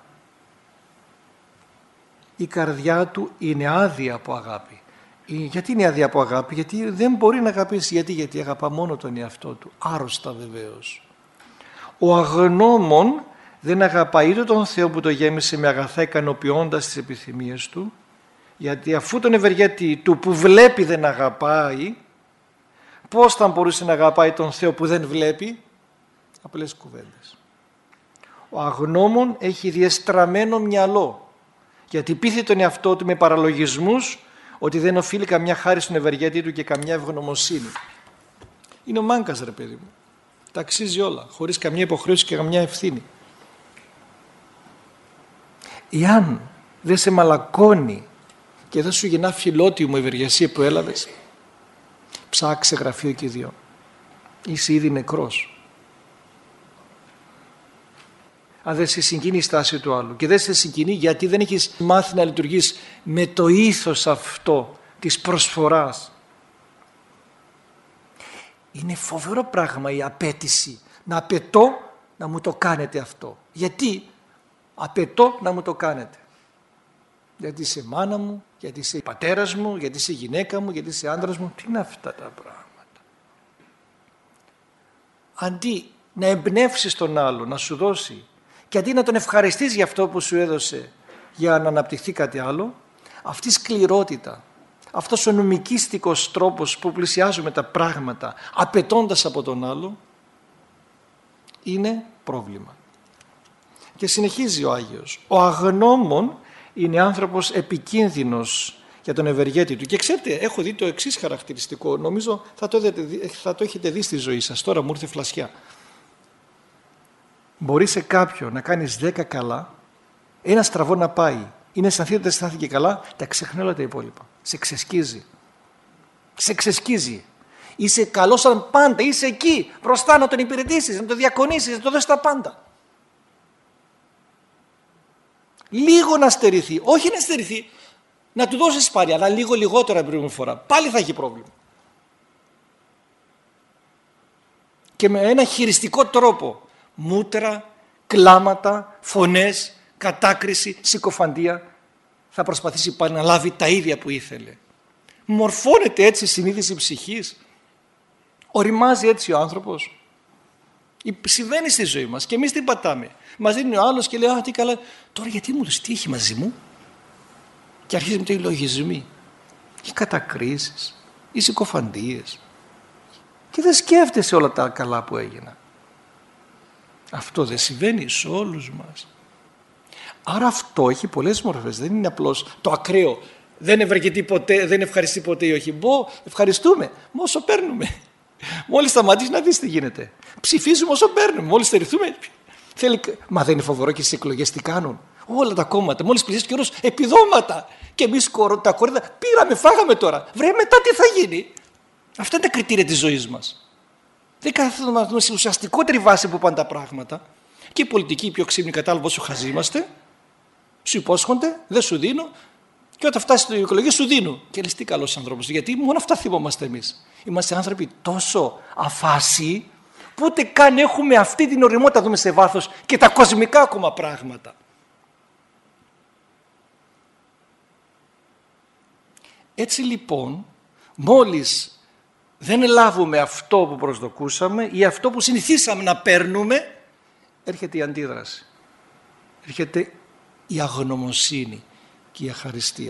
Η καρδιά του είναι άδεια από αγάπη. Γιατί είναι άδεια από αγάπη? Γιατί δεν μπορεί να αγαπήσει. Γιατί, γιατί αγαπά μόνο τον εαυτό του. Άρρωστα βεβαίως. Ο αγνώμων δεν αγαπάει ούτε τον Θεό που το γέμισε με αγαθά ικανοποιώντας τις επιθυμίες του. Γιατί αφού τον ευεργέτη του που βλέπει δεν αγαπάει, πώς θα μπορούσε να αγαπάει τον Θεό που δεν βλέπει? Απλές κουβέντες. Ο αγνώμων έχει διεστραμμένο μυαλό. Γιατί πείθει τον εαυτό του με παραλογισμούς ότι δεν οφείλει καμιά χάρη στον ευεργέτη του και καμιά ευγνωμοσύνη. Είναι ο μάγκας, ρε παιδί μου. Τα αξίζει όλα, χωρίς καμιά υποχρέωση και καμιά ευθύνη. Εάν δεν σε μαλακώνει και δεν σου γεννά φιλότιμο ευεργεσία που έλαβες, ψάξε γραφείο και δύο. Είσαι ήδη νεκρός. Αν δεν σε συγκινεί η στάση του άλλου και δεν σε συγκινεί γιατί δεν έχεις μάθει να λειτουργείς με το ήθος αυτό της προσφοράς. Είναι φοβερό πράγμα η απέτηση. Να απαιτώ να μου το κάνετε αυτό. Γιατί απαιτώ να μου το κάνετε? Γιατί είσαι μάνα μου, γιατί είσαι πατέρας μου, γιατί είσαι γυναίκα μου, γιατί είσαι άντρας μου. Τι είναι αυτά τα πράγματα? Αντί να εμπνεύσεις τον άλλο, να σου δώσει, και αντί να τον ευχαριστείς για αυτό που σου έδωσε για να αναπτυχθεί κάτι άλλο, αυτή η σκληρότητα, αυτός ο νομικίστικος τρόπος που πλησιάζουμε τα πράγματα απαιτώντας από τον άλλο, είναι πρόβλημα. Και συνεχίζει ο Άγιος. Ο αγνώμων είναι άνθρωπος επικίνδυνος για τον ευεργέτη του. Και ξέρετε, έχω δει το εξής χαρακτηριστικό. Νομίζω θα το, έχετε, θα το έχετε δει στη ζωή σας. Τώρα μου ήρθε φλασιά. Μπορεί σε κάποιον να κάνεις δέκα καλά, ένα στραβό να πάει είναι αισθανθεί ότι αισθάνθηκε καλά, τα ξεχνάει όλα τα υπόλοιπα. Σε ξεσκίζει. Σε ξεσκίζει. Είσαι καλός σαν πάντα, είσαι εκεί μπροστά να τον υπηρετήσεις, να τον διακονήσεις, να τον δώσεις τα πάντα. Λίγο να στερηθεί, όχι να στερηθεί, να του δώσεις πάλι, αλλά λίγο λιγότερο από την προηγούμενη φορά. Πάλι θα έχει πρόβλημα. Και με ένα χειριστικό τρόπο, μούτρα, κλάματα, φωνές, κατάκριση, συκοφαντία, θα προσπαθήσει πάλι να λάβει τα ίδια που ήθελε. Μορφώνεται έτσι η συνείδηση ψυχής. Οριμάζει έτσι ο άνθρωπος. Συμβαίνει στη ζωή μας και εμείς την πατάμε. Μας δίνει ο άλλος και λέει, α, τι καλά, τώρα γιατί μου δώσει, τι έχει μαζί μου? Και αρχίζουν οι λογισμοί, οι κατακρίσεις, οι συκοφαντίες. Και δεν σκέφτεσαι όλα τα καλά που έγιναν. Αυτό δεν συμβαίνει σε όλους μας. Άρα αυτό έχει πολλές μορφές, δεν είναι απλώς το ακραίο. Δεν ευεργετεί ποτέ, δεν ευχαριστεί ποτέ ή όχι. Μπο, ευχαριστούμε, μα όσο παίρνουμε. Μόλις σταματήσει να δεις τι γίνεται. Ψηφίζουμε όσο παίρνουμε, μόλις στερηθούμε. Θέλει... Μα δεν είναι φοβερό και στις εκλογές τι κάνουν? Όλα τα κόμματα, μόλις πλησιάζει καιρός, επιδόματα. Και εμείς τα κορίδα πήραμε, φάγαμε τώρα. Βρε, μετά τι θα γίνει? Αυτά είναι τα κριτήρια της ζωής μας. Δεν κάθεται να δούμε σε ουσιαστικότερη βάση που πάνε τα πράγματα. Και οι πολιτικοί, οι πιο ξύπνοι, κατάλαβα όσο χαζοί είμαστε, σου υπόσχονται, δεν σου δίνω. Και όταν φτάσει στην εκλογή σου δίνω. Και λες τι καλός άνθρωπος. Γιατί μόνο αυτά θυμόμαστε εμείς. Είμαστε άνθρωποι τόσο αφάσιοι που ούτε καν έχουμε αυτή την ωριμότητα να δούμε σε βάθος και τα κοσμικά ακόμα πράγματα. Έτσι λοιπόν, μόλις δεν λάβουμε αυτό που προσδοκούσαμε ή αυτό που συνηθίσαμε να παίρνουμε, έρχεται η αντίδραση. Έρχεται η αγνωμοσύνη και η αχαριστία.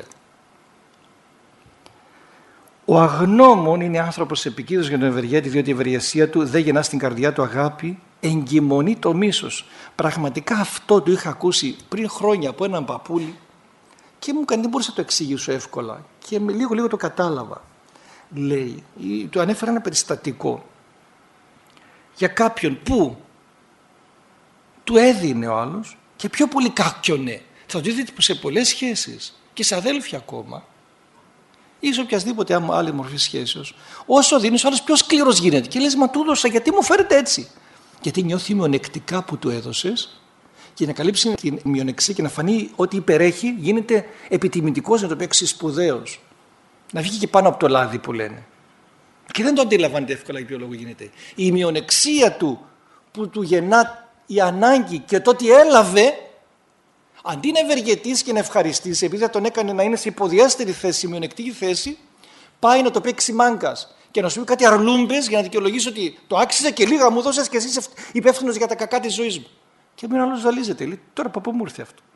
Ο αγνώμων είναι άνθρωπος επικίνδυνος για τον ευεργέτη, διότι η ευεργεσία του δεν γεννά στην καρδιά του αγάπη, εγκυμονεί το μίσος. Πραγματικά αυτό το είχα ακούσει πριν χρόνια από έναν παππούλη και μου κάνει, δεν μπορούσα να το εξηγήσω εύκολα και με λίγο λίγο το κατάλαβα. Λέει, του ανέφερα ένα περιστατικό για κάποιον που του έδινε ο άλλος και πιο πολύ κάκιονε. Θα το δείτε σε πολλές σχέσεις και σε αδέλφια ακόμα ή σε οποιασδήποτε άλλη μορφή σχέσεως. Όσο δίνεις ο άλλος πιο σκληρός γίνεται και λες, μα του έδωσα, γιατί μου φέρετε έτσι? Γιατί νιώθει μειονεκτικά που του έδωσες και να καλύψει την μειονεξία και να φανεί ότι υπερέχει, γίνεται επιτιμητικός, να το παίξει σπουδαίος. Να βγει και πάνω από το λάδι που λένε. Και δεν το αντιλαμβάνεται εύκολα για ποιο λόγο γίνεται. Η μειονεξία του που του γεννά η ανάγκη και το ότι έλαβε, αντί να ευεργετήσει και να ευχαριστήσει, επειδή θα τον έκανε να είναι σε υποδιάστερη θέση, σε μειονεκτική θέση, πάει να το παίξει μάγκας και να σου πει κάτι αρλούμπες για να δικαιολογήσει ότι το άξιζε και λίγα μου δώσες και εσύ είσαι υπεύθυνος για τα κακά της ζωής μου. Και μην άλλος ζαλίζεται. Λέει, τώρα από πού μου ήρθε αυτό?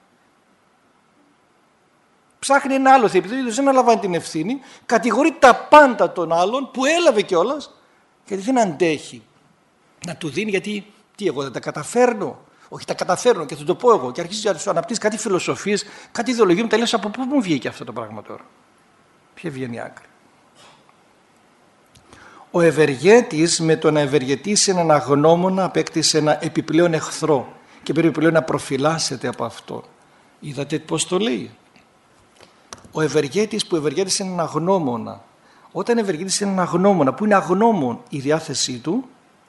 Ψάχνει ένα άλλο θείο, επειδή δεν αναλαμβάνει την ευθύνη, κατηγορεί τα πάντα των άλλων που έλαβε κιόλας, γιατί δεν αντέχει να του δίνει, γιατί τι, εγώ δεν τα καταφέρνω? Όχι, τα καταφέρνω και θα το πω εγώ. Και αρχίζει να σου αναπτύσσει κάτι φιλοσοφίες, κάτι ιδεολογία, μου τα λες, από πού μου βγήκε αυτό το πράγμα τώρα? Ποια βγαίνει η άκρη? Ο ευεργέτης με το να ευεργετήσει έναν αγνώμονα απέκτησε ένα επιπλέον εχθρό και πρέπει πλέον να προφυλάσσεται από αυτό. Είδατε πώς το λέει? Ο ευεργέτης που ευεργέτησε έναν αγνώμονα, όταν ευεργέτησε έναν αγνώμονα που είναι αγνώμων η διάθεσή του,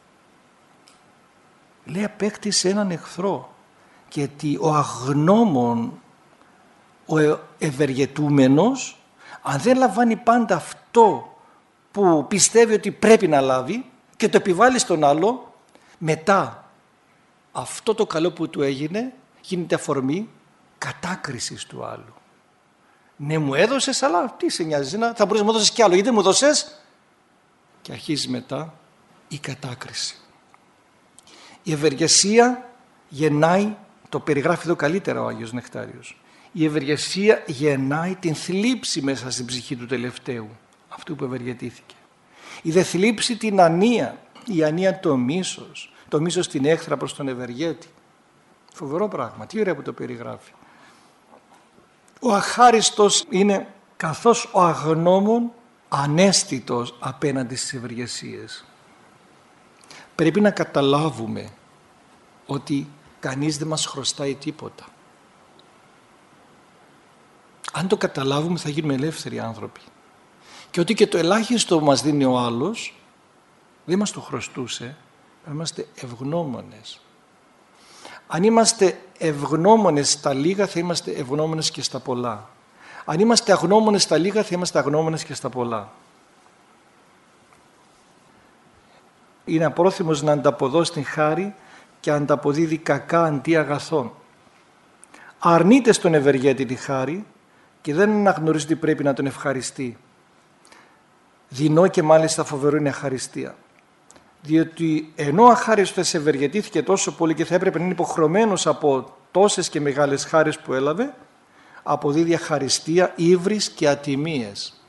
λέει απέκτησε έναν εχθρό. Γιατί ο αγνώμων, ο ευεργετούμενος, αν δεν λαμβάνει πάντα αυτό που πιστεύει ότι πρέπει να λάβει και το επιβάλλει στον άλλο, μετά αυτό το καλό που του έγινε γίνεται αφορμή κατάκρισης του άλλου. Ναι, μου έδωσες, αλλά τι σε νοιάζει, θα μπορείς να μου δώσεις κι άλλο, γιατί μου δώσες? Και αρχίζει μετά η κατάκριση. Η ευεργεσία γεννάει, το περιγράφει εδώ καλύτερα ο Άγιος Νεκτάριος, η ευεργεσία γεννάει την θλίψη μέσα στην ψυχή του τελευταίου, αυτού που ευεργετήθηκε. Η δε θλίψη την ανία, η ανία το μίσος, το μίσος την έχθρα προς τον ευεργέτη. Φοβερό πράγμα, τι ωραία που το περιγράφει. Ο αχάριστος είναι καθώς ο αγνώμων ανέστητος απέναντι στις ευεργεσίες. Πρέπει να καταλάβουμε ότι κανείς δεν μας χρωστάει τίποτα. Αν το καταλάβουμε θα γίνουμε ελεύθεροι άνθρωποι. Και ότι και το ελάχιστο που μας δίνει ο άλλος δεν μας το χρωστούσε, πρέπει να είμαστε ευγνώμονες. Αν είμαστε ευγνώμονες στα λίγα θα είμαστε ευγνώμονες και στα πολλά. Αν είμαστε αγνώμονες στα λίγα θα είμαστε αγνώμονες και στα πολλά. Είναι απρόθυμος να ανταποδώσει την χάρη και ανταποδίδει κακά αντί αγαθών. Αρνείται στον ευεργέτη τη χάρη και δεν αναγνωρίζει ότι πρέπει να τον ευχαριστεί. Δεινό και μάλιστα φοβερό είναι αχαριστία. Διότι ενώ ο αχάριστος ευεργετήθηκε τόσο πολύ και θα έπρεπε να είναι υποχρεωμένος από τόσες και μεγάλες χάρες που έλαβε, αποδίδει αχαριστία, ύβρις και ατιμίες.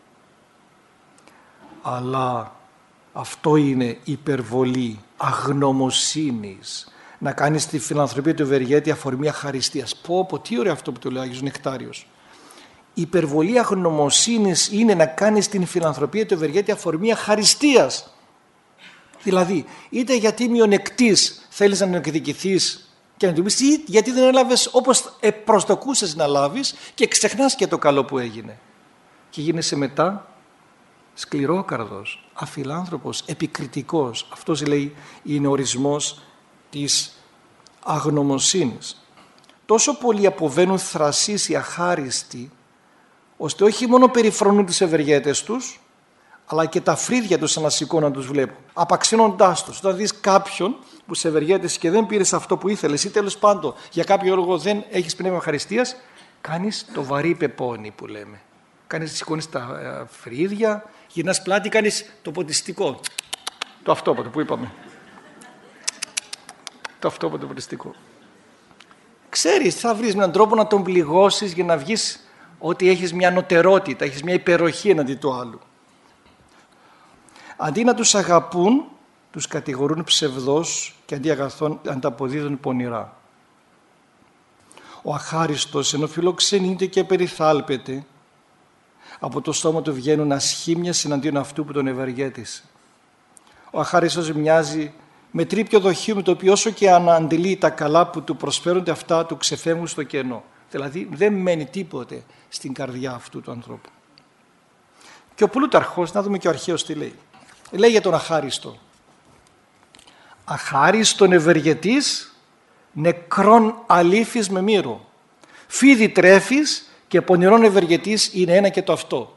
Αλλά αυτό είναι υπερβολή αγνωμοσύνης. Να κάνεις τη φιλανθρωπία του ευεργέτη αφορμή αχαριστίας. Πω πω, τι ωραίο αυτό που το λέει ο Άγιος Νεκτάριος. Η υπερβολή αγνωμοσύνης είναι να κάνεις την φιλανθρωπία του ευεργέτη αφορμή αχαριστίας. Δηλαδή, είτε γιατί μειονεκτής θέλεις να τον εκδικηθείς και να του πεις, ή γιατί δεν έλαβες όπως προσδοκούσες να λάβεις και ξεχνάς και το καλό που έγινε. Και γίνεσαι μετά σκληρόκαρδος, αφιλάνθρωπος, επικριτικός. Αυτός λέει είναι ο ορισμός της αγνωμοσύνης. Τόσο πολλοί αποβαίνουν θρασείς οι αχάριστοι, ώστε όχι μόνο περιφρονούν τις ευεργέτες τους, αλλά και τα φρύδια τους ανασηκώνουν να τους βλέπουν, απαξιώνοντάς τους. Όταν δεις κάποιον που σε ευεργέτησε και δεν πήρες αυτό που ήθελες ή τέλος πάντων για κάποιο λόγο δεν έχεις πνεύμα ευχαριστίας, κάνεις το βαρύ πεπόνι που λέμε. Κάνεις, σηκώνεις τα φρύδια, γυρνάς πλάτη, κάνεις το ποτιστικό. Το αυτόπατο που είπαμε. Το αυτόπατο ποτιστικό. Ξέρεις, θα βρεις έναν τρόπο να τον πληγώσεις για να βγεις ότι έχεις μια ανωτερότητα, έχεις μια υπεροχή εναντί του άλλου. Αντί να τους αγαπούν, τους κατηγορούν ψευδός και αντί αγαθών ανταποδίδουν πονηρά. Ο αχάριστος ενώ φιλοξενείται και περιθάλπεται, από το στόμα του βγαίνουν ασχήμιες εναντίον αυτού που τον ευεργέτησε. Ο αχάριστος μοιάζει με τρίπιο δοχείο με το οποίο όσο και αν αντιλεί τα καλά που του προσφέρονται, αυτά του ξεφεύγουν στο κενό. Δηλαδή δεν μένει τίποτε στην καρδιά αυτού του ανθρώπου. Και ο Πλούταρχος, να δούμε και ο αρχαίος τι λέει. Λέει για τον αχάριστο. Αχάριστον ευεργετής, νεκρόν αλήφης με μύρο. Φίδι τρέφης και πονηρόν ευεργετής είναι ένα και το αυτό.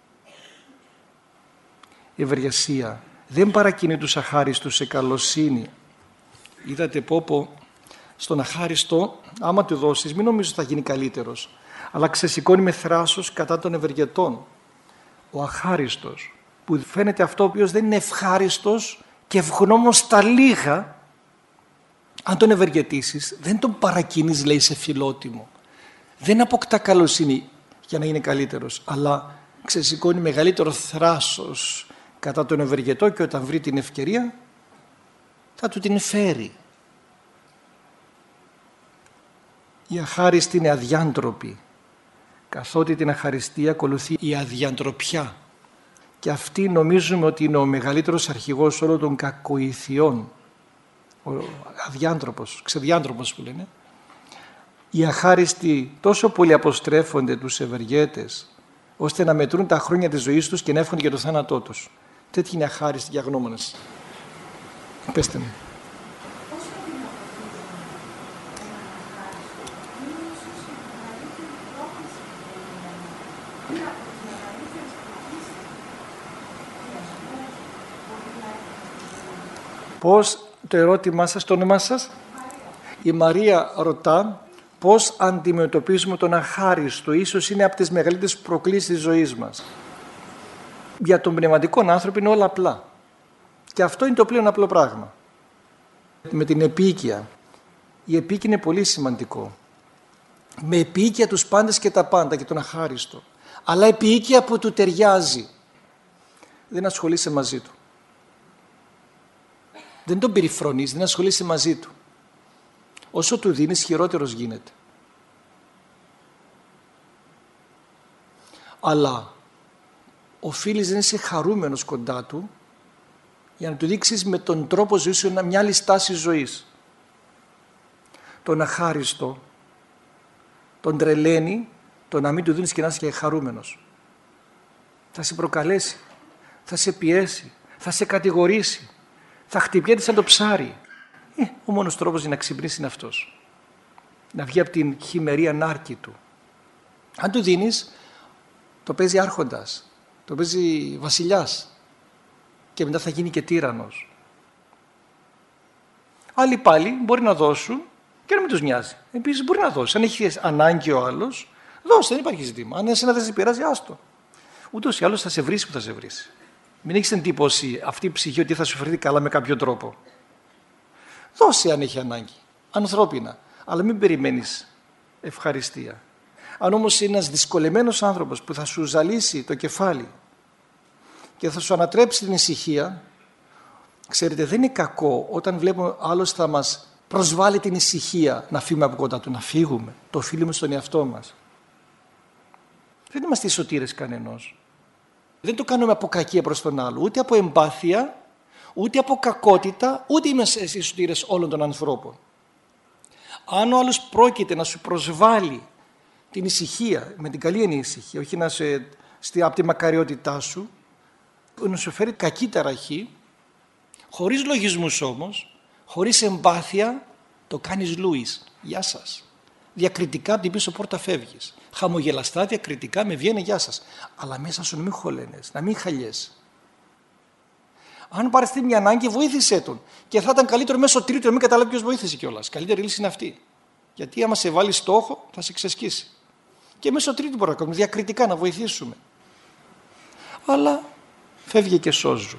Η ευεργεσία δεν παρακινεί τους αχάριστους σε καλοσύνη. Είδατε πόπο στον αχάριστο, άμα του δώσεις, μην νομίζω θα γίνει καλύτερος, αλλά ξεσηκώνει με θράσος κατά των ευεργετών. Ο αχάριστος, που φαίνεται αυτό ο οποίος δεν είναι ευχάριστος και ευγνώμων στα λίγα, αν τον ευεργετήσεις, δεν τον παρακινείς, λέει, σε φιλότιμο. Δεν αποκτά καλοσύνη για να είναι καλύτερος, αλλά ξεσηκώνει μεγαλύτερο θράσος κατά τον ευεργετό και όταν βρει την ευκαιρία θα του την φέρει. Η αχάριστη είναι αδιάντροπη, καθότι την αχαριστία ακολουθεί η αδιαντροπιά. Και αυτή νομίζουμε ότι είναι ο μεγαλύτερος αρχηγός όλων των κακοηθιών. Ο αδιάντροπος, ξεδιάντροπος που λένε. Οι αχάριστοι τόσο πολύ αποστρέφονται τους ευεργέτες, ώστε να μετρούν τα χρόνια της ζωής τους και να εύχονται για το θάνατό τους. Τέτοιοι είναι αχάριστοι και αγνώμονες. Πέστε μου. Πώς, το ερώτημά σας, το όνομά σας? Η Μαρία ρωτά πώς αντιμετωπίζουμε τον αχάριστο. Ίσως είναι από τις μεγαλύτερες προκλήσεις της ζωής μας. Για τον πνευματικό άνθρωπο είναι όλα απλά. Και αυτό είναι το πλέον απλό πράγμα. Με την επίοικια. Η επίοικια είναι πολύ σημαντικό. Με επίοικια τους πάντες και τα πάντα και τον αχάριστο. Αλλά επίοικια που του ταιριάζει. Δεν ασχολείσαι μαζί του. Δεν τον περιφρονείς, δεν ασχολείσαι μαζί του. Όσο του δίνεις, χειρότερος γίνεται. Αλλά οφείλεις να είσαι χαρούμενος κοντά του για να του δείξεις με τον τρόπο ζωής σου μια άλλη στάση ζωής. Τον αχάριστο τον τρελαίνει το να μην του δίνεις και να είσαι και χαρούμενος. Θα σε προκαλέσει, θα σε πιέσει, θα σε κατηγορήσει, θα χτυπιέται σαν το ψάρι. Ε, ο μόνος τρόπος για να ξυπνήσει είναι αυτός. Να βγει από την χειμερή ανάρκη του. Αν του δίνεις, το παίζει άρχοντας, το παίζει βασιλιάς και μετά θα γίνει και τύραννος. Άλλοι πάλι μπορεί να δώσουν και να μην τους νοιάζει. Επίσης μπορεί να δώσει. Αν έχει ανάγκη ο άλλος, δώσε, δεν υπάρχει ζήτημα. Αν εσένα δεν σε πειράζει, άστο. Ούτως ή άλλως θα σε βρίσει που θα σε βρίσει. Μην έχεις εντύπωση αυτή η ψυχή ότι θα σου φερθεί καλά με κάποιο τρόπο. Δώσε αν έχει ανάγκη. Ανθρώπινα. Αλλά μην περιμένεις ευχαριστία. Αν όμως είναι ένας δυσκολεμένος άνθρωπος που θα σου ζαλίσει το κεφάλι και θα σου ανατρέψει την ησυχία, ξέρετε, δεν είναι κακό όταν βλέπουμε άλλος θα μας προσβάλλει την ησυχία να φύγουμε από κοντά του, να φύγουμε. Το οφείλουμε στον εαυτό μας. Δεν είμαστε οι σωτήρες κανενός. Δεν το κάνουμε από κακία προς τον άλλο, ούτε από εμπάθεια, ούτε από κακότητα, ούτε είμαστε οι σωτήρες όλων των ανθρώπων. Αν ο άλλος πρόκειται να σου προσβάλλει την ησυχία, με την καλή είναι η ησυχία, όχι να σε, στη, από τη μακαριότητά σου, να σου φέρει κακή ταραχή, χωρίς λογισμούς όμως, χωρίς εμπάθεια, το κάνεις Λούις. Γεια σας. Διακριτικά από την πίσω πόρτα φεύγεις. Χαμογελαστά, διακριτικά με βγαίνει γεια σας. Αλλά μέσα σου να μην χωλένες, να μην χαλιέσαι. Αν παρεστεί μια ανάγκη, βοήθησέ τον. Και θα ήταν καλύτερο μέσω τρίτου να μην καταλάβει ποιος βοήθησε κιόλας. Καλύτερη λύση είναι αυτή. Γιατί άμα σε βάλει στόχο, θα σε ξεσκίσει. Και μέσω τρίτου μπορούμε να κάνουμε διακριτικά να βοηθήσουμε. Αλλά φεύγει και σώζου.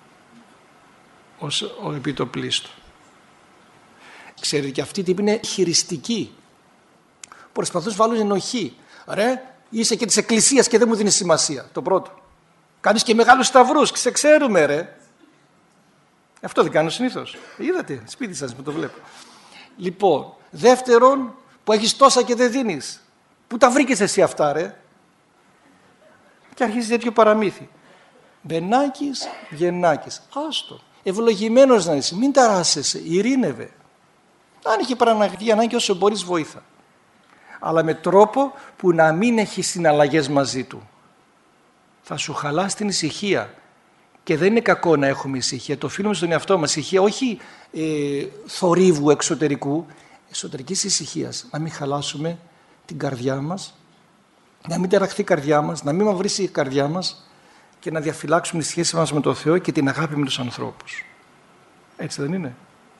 Ως ο επιτοπλίστου. Ξέρετε, και αυτή η τύπη είναι χειριστική. Προσπαθούν να βάλουν ενοχή. Ρε, είσαι και της εκκλησίας και δεν μου δίνεις σημασία. Το πρώτο. Κάνεις και μεγάλους σταυρούς, σε ξέρουμε ρε. Αυτό δεν κάνω συνήθως. Είδατε, σπίτι σας που το βλέπω. Λοιπόν, δεύτερον, που έχεις τόσα και δεν δίνεις. Πού τα βρήκες εσύ αυτά ρε. Και αρχίζει τέτοιο παραμύθι. Μπενάκης, Γεννάκης. Άστο. Ευλογημένος να είσαι. Μην ταράσσεσαι. Ειρήνευε. Αν είχε παραναγγεί ανάγκη όσο μπορείς βοήθα. Αλλά με τρόπο που να μην έχει συναλλαγές μαζί του. Θα σου χαλάσει την ησυχία. Και δεν είναι κακό να έχουμε ησυχία. Το οφείλουμε στον εαυτό μας. Ησυχία όχι ε, θορύβου εξωτερικού, εσωτερικής ησυχίας. Να μην χαλάσουμε την καρδιά μας, να μην ταραχθεί η καρδιά μας, να μην μαυρίσει η καρδιά μας και να διαφυλάξουμε τη σχέση μας με τον Θεό και την αγάπη με τους ανθρώπους. Έτσι δεν είναι?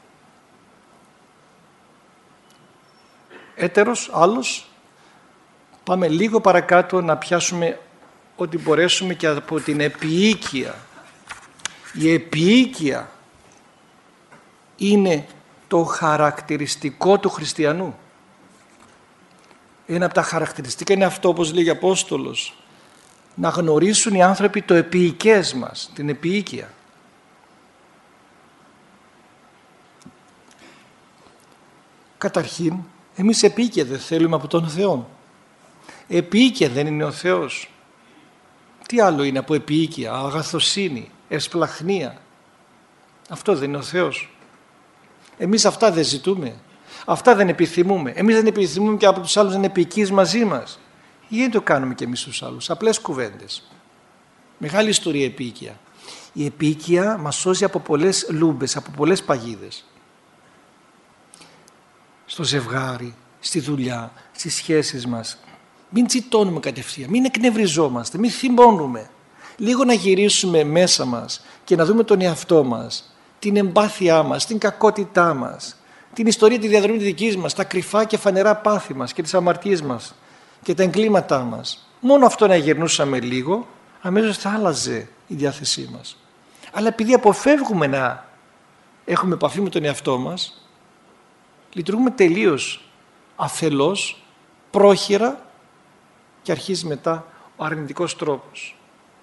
Έτερος, άλλος, πάμε λίγο παρακάτω να πιάσουμε ότι μπορέσουμε και από την επιοίκεια. Η επιοίκεια είναι το χαρακτηριστικό του χριστιανού. Ένα από τα χαρακτηριστικά είναι αυτό, όπως λέγει ο Απόστολος, να γνωρίσουν οι άνθρωποι το επιοικές μας, την επιοίκεια. Καταρχήν, εμείς επιοίκεια δεν θέλουμε από τον Θεό. Επιοίκεια δεν είναι ο Θεός. Τι άλλο είναι από επιοίκεια? Αγαθοσύνη, εσπλαχνία. Αυτό δεν είναι ο Θεός? Εμείς αυτά δεν ζητούμε. Αυτά δεν επιθυμούμε. Εμείς δεν επιθυμούμε και από τους άλλους να είναι επιοικείς μαζί μας. Γιατί το κάνουμε και εμείς τους άλλους? Απλές κουβέντες. Μεγάλη ιστορία επιοίκεια. Η επιοίκεια μας σώζει από πολλές λούμπες, από πολλές παγίδες. Στο ζευγάρι, στη δουλειά, στις σχέσεις μας. Μην τσιτώνουμε κατευθείαν, μην εκνευριζόμαστε, μην θυμώνουμε. Λίγο να γυρίσουμε μέσα μας και να δούμε τον εαυτό μας, την εμπάθειά μας, την κακότητά μας, την ιστορία, τη διαδρομή τη δική μας, τα κρυφά και φανερά πάθη μας και τις αμαρτίες μας και τα εγκλήματά μας. Μόνο αυτό να γυρνούσαμε λίγο, αμέσως θα άλλαζε η διάθεσή μας. Αλλά επειδή αποφεύγουμε να έχουμε επαφή με τον εαυτό μας, λειτουργούμε τελείως αφελώς, πρόχειρα και αρχίζει μετά ο αρνητικός τρόπος.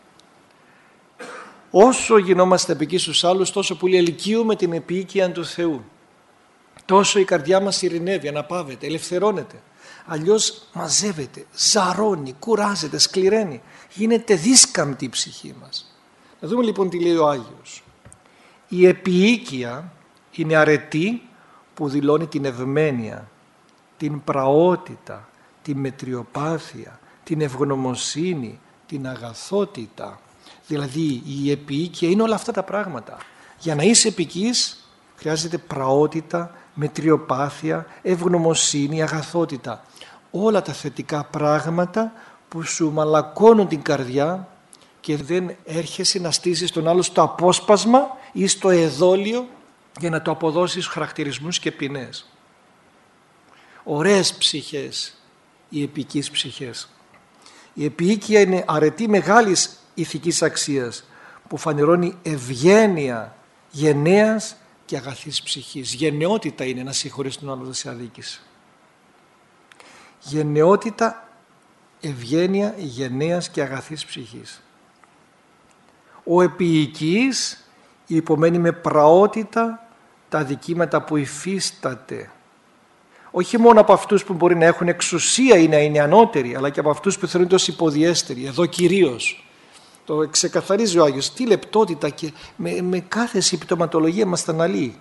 Όσο γινόμαστε επικοί στους άλλους, τόσο πολύ ελκύουμε την επιοίκεια του Θεού. Τόσο η καρδιά μας ειρηνεύει, αναπαύεται, ελευθερώνεται. Αλλιώς μαζεύεται, ζαρώνει, κουράζεται, σκληραίνει. Γίνεται δίσκαμπτη η ψυχή μας. Να δούμε λοιπόν τι λέει ο Άγιος. Η επιοίκεια είναι αρετή που δηλώνει την ευμένεια, την πραότητα, τη μετριοπάθεια, την ευγνωμοσύνη, την αγαθότητα. Δηλαδή η επίοικια είναι όλα αυτά τα πράγματα. Για να είσαι επικής χρειάζεται πραότητα, μετριοπάθεια, ευγνωμοσύνη, αγαθότητα. Όλα τα θετικά πράγματα που σου μαλακώνουν την καρδιά και δεν έρχεσαι να στήσεις τον άλλο στο απόσπασμα ή στο εδόλιο για να το αποδώσεις χαρακτηρισμούς και ποινές. Ωραίες ψυχές, οι επικείς ψυχές. Η επίοικια είναι αρετή μεγάλης ηθικής αξίας που φανερώνει ευγένεια γενναίας και αγαθής ψυχής. Γενναιότητα είναι να συγχωρείς τον άλλο, δεν σε αδίκησε. Γενναιότητα, ευγένεια γενναίας και αγαθής ψυχής. Ο επίοικης υπομένει με πραότητα τα αδικήματα που υφίσταται. Όχι μόνο από αυτούς που μπορεί να έχουν εξουσία ή να είναι ανώτεροι, αλλά και από αυτούς που θεωρούνται ως υποδιέστεροι. Εδώ κυρίως το ξεκαθαρίζει ο Άγιος. Τι λεπτότητα και με, με κάθε συμπτωματολογία μας τα αναλύει.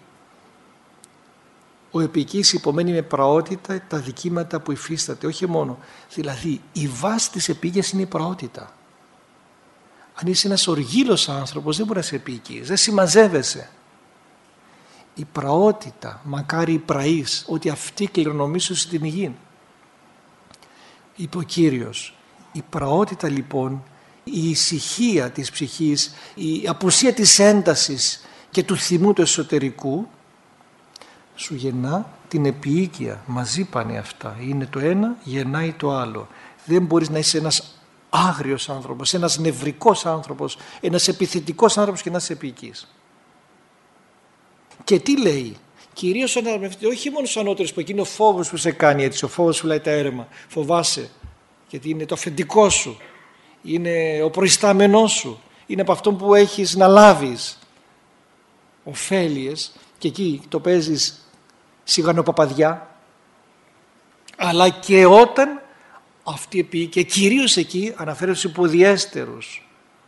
Ο επίοικης υπομένει με πραότητα τα αδικήματα που υφίσταται. Όχι μόνο. Δηλαδή η βάση της επίοικιας είναι η πραότητα. Αν είσαι ένας οργήλος άνθρωπος δεν μπορεί να είσαι επίοικης. Δεν συμμαζεύεσαι. Η πραότητα, μακάρι η πραής, ότι αυτή κληρονομήσου στην γη. Είπε ο Κύριος, η πραότητα λοιπόν, η ησυχία της ψυχής, η απουσία της έντασης και του θυμού του εσωτερικού, σου γεννά την επίοικια. Μαζί πάνε αυτά. Είναι το ένα, γεννάει το άλλο. Δεν μπορείς να είσαι ένας άγριος άνθρωπος, ένας νευρικός άνθρωπος, ένας επιθετικός άνθρωπος και να είσαι επίοικης. Και τι λέει, κυρίως όχι μόνο στους ανώτερους που εκείνο ο φόβος που σε κάνει έτσι, ο φόβος σου λέει τα έρεμα, φοβάσαι, γιατί είναι το αφεντικό σου, είναι ο προϊστάμενός σου, είναι από αυτό που έχεις να λάβεις ωφέλειες και εκεί το παίζεις σιγανοπαπαδιά, αλλά και όταν αυτή επί και κυρίως εκεί αναφέρω στους υποδιέστερους.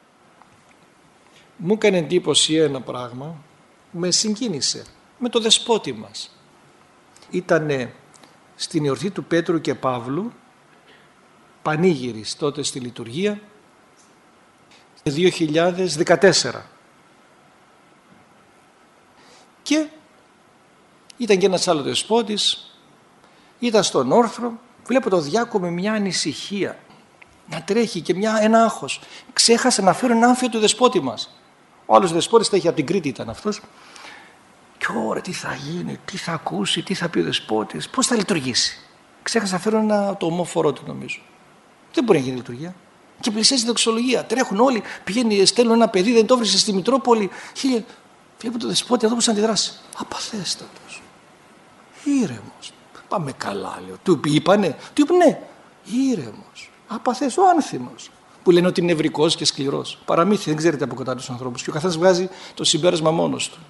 Μου έκανε εντύπωση ένα πράγμα, με συγκίνησε, με το δεσπότη μας. Ήτανε στην εορτή του Πέτρου και Παύλου, πανήγυρης τότε στη λειτουργία, δύο χιλιάδες δεκατέσσερα. Και ήταν και ένας άλλος δεσπότης, ήταν στον όρθρο, βλέπω το διάκο με μια ανησυχία να τρέχει και μια, ένα άγχος. Ξέχασε να φέρω ένα άμφιο του δεσπότη μας. Ο άλλος δεσπότης τα είχε από την Κρήτη, ήταν αυτός. Και ώρα τι θα γίνει, τι θα ακούσει, τι θα πει ο δεσπότης, πώς θα λειτουργήσει. Ξέχασα να φέρω ένα, το ομόφορό του νομίζω. Δεν μπορεί να γίνει λειτουργία. Και πλησιάζει η δοξολογία. Τρέχουν όλοι, πηγαίνει, στέλνουν ένα παιδί, δεν το βρίσκει στη Μητρόπολη. Χίλια... Βλέπω το δεσπότη εδώ πώς θα αντιδράσει. Απαθέστατος. Ήρεμος. Πάμε καλά, λέω. Του είπανε, του είπανε, ναι, ήρεμος. Απαθές, ο άνθιμος. Που λένε ότι είναι νευρικός και σκληρός. Παραμύθι, δεν ξέρετε από κοντά τους ανθρώπους. Και ο καθένας βγάζει το συμπέρασμα μόνος του.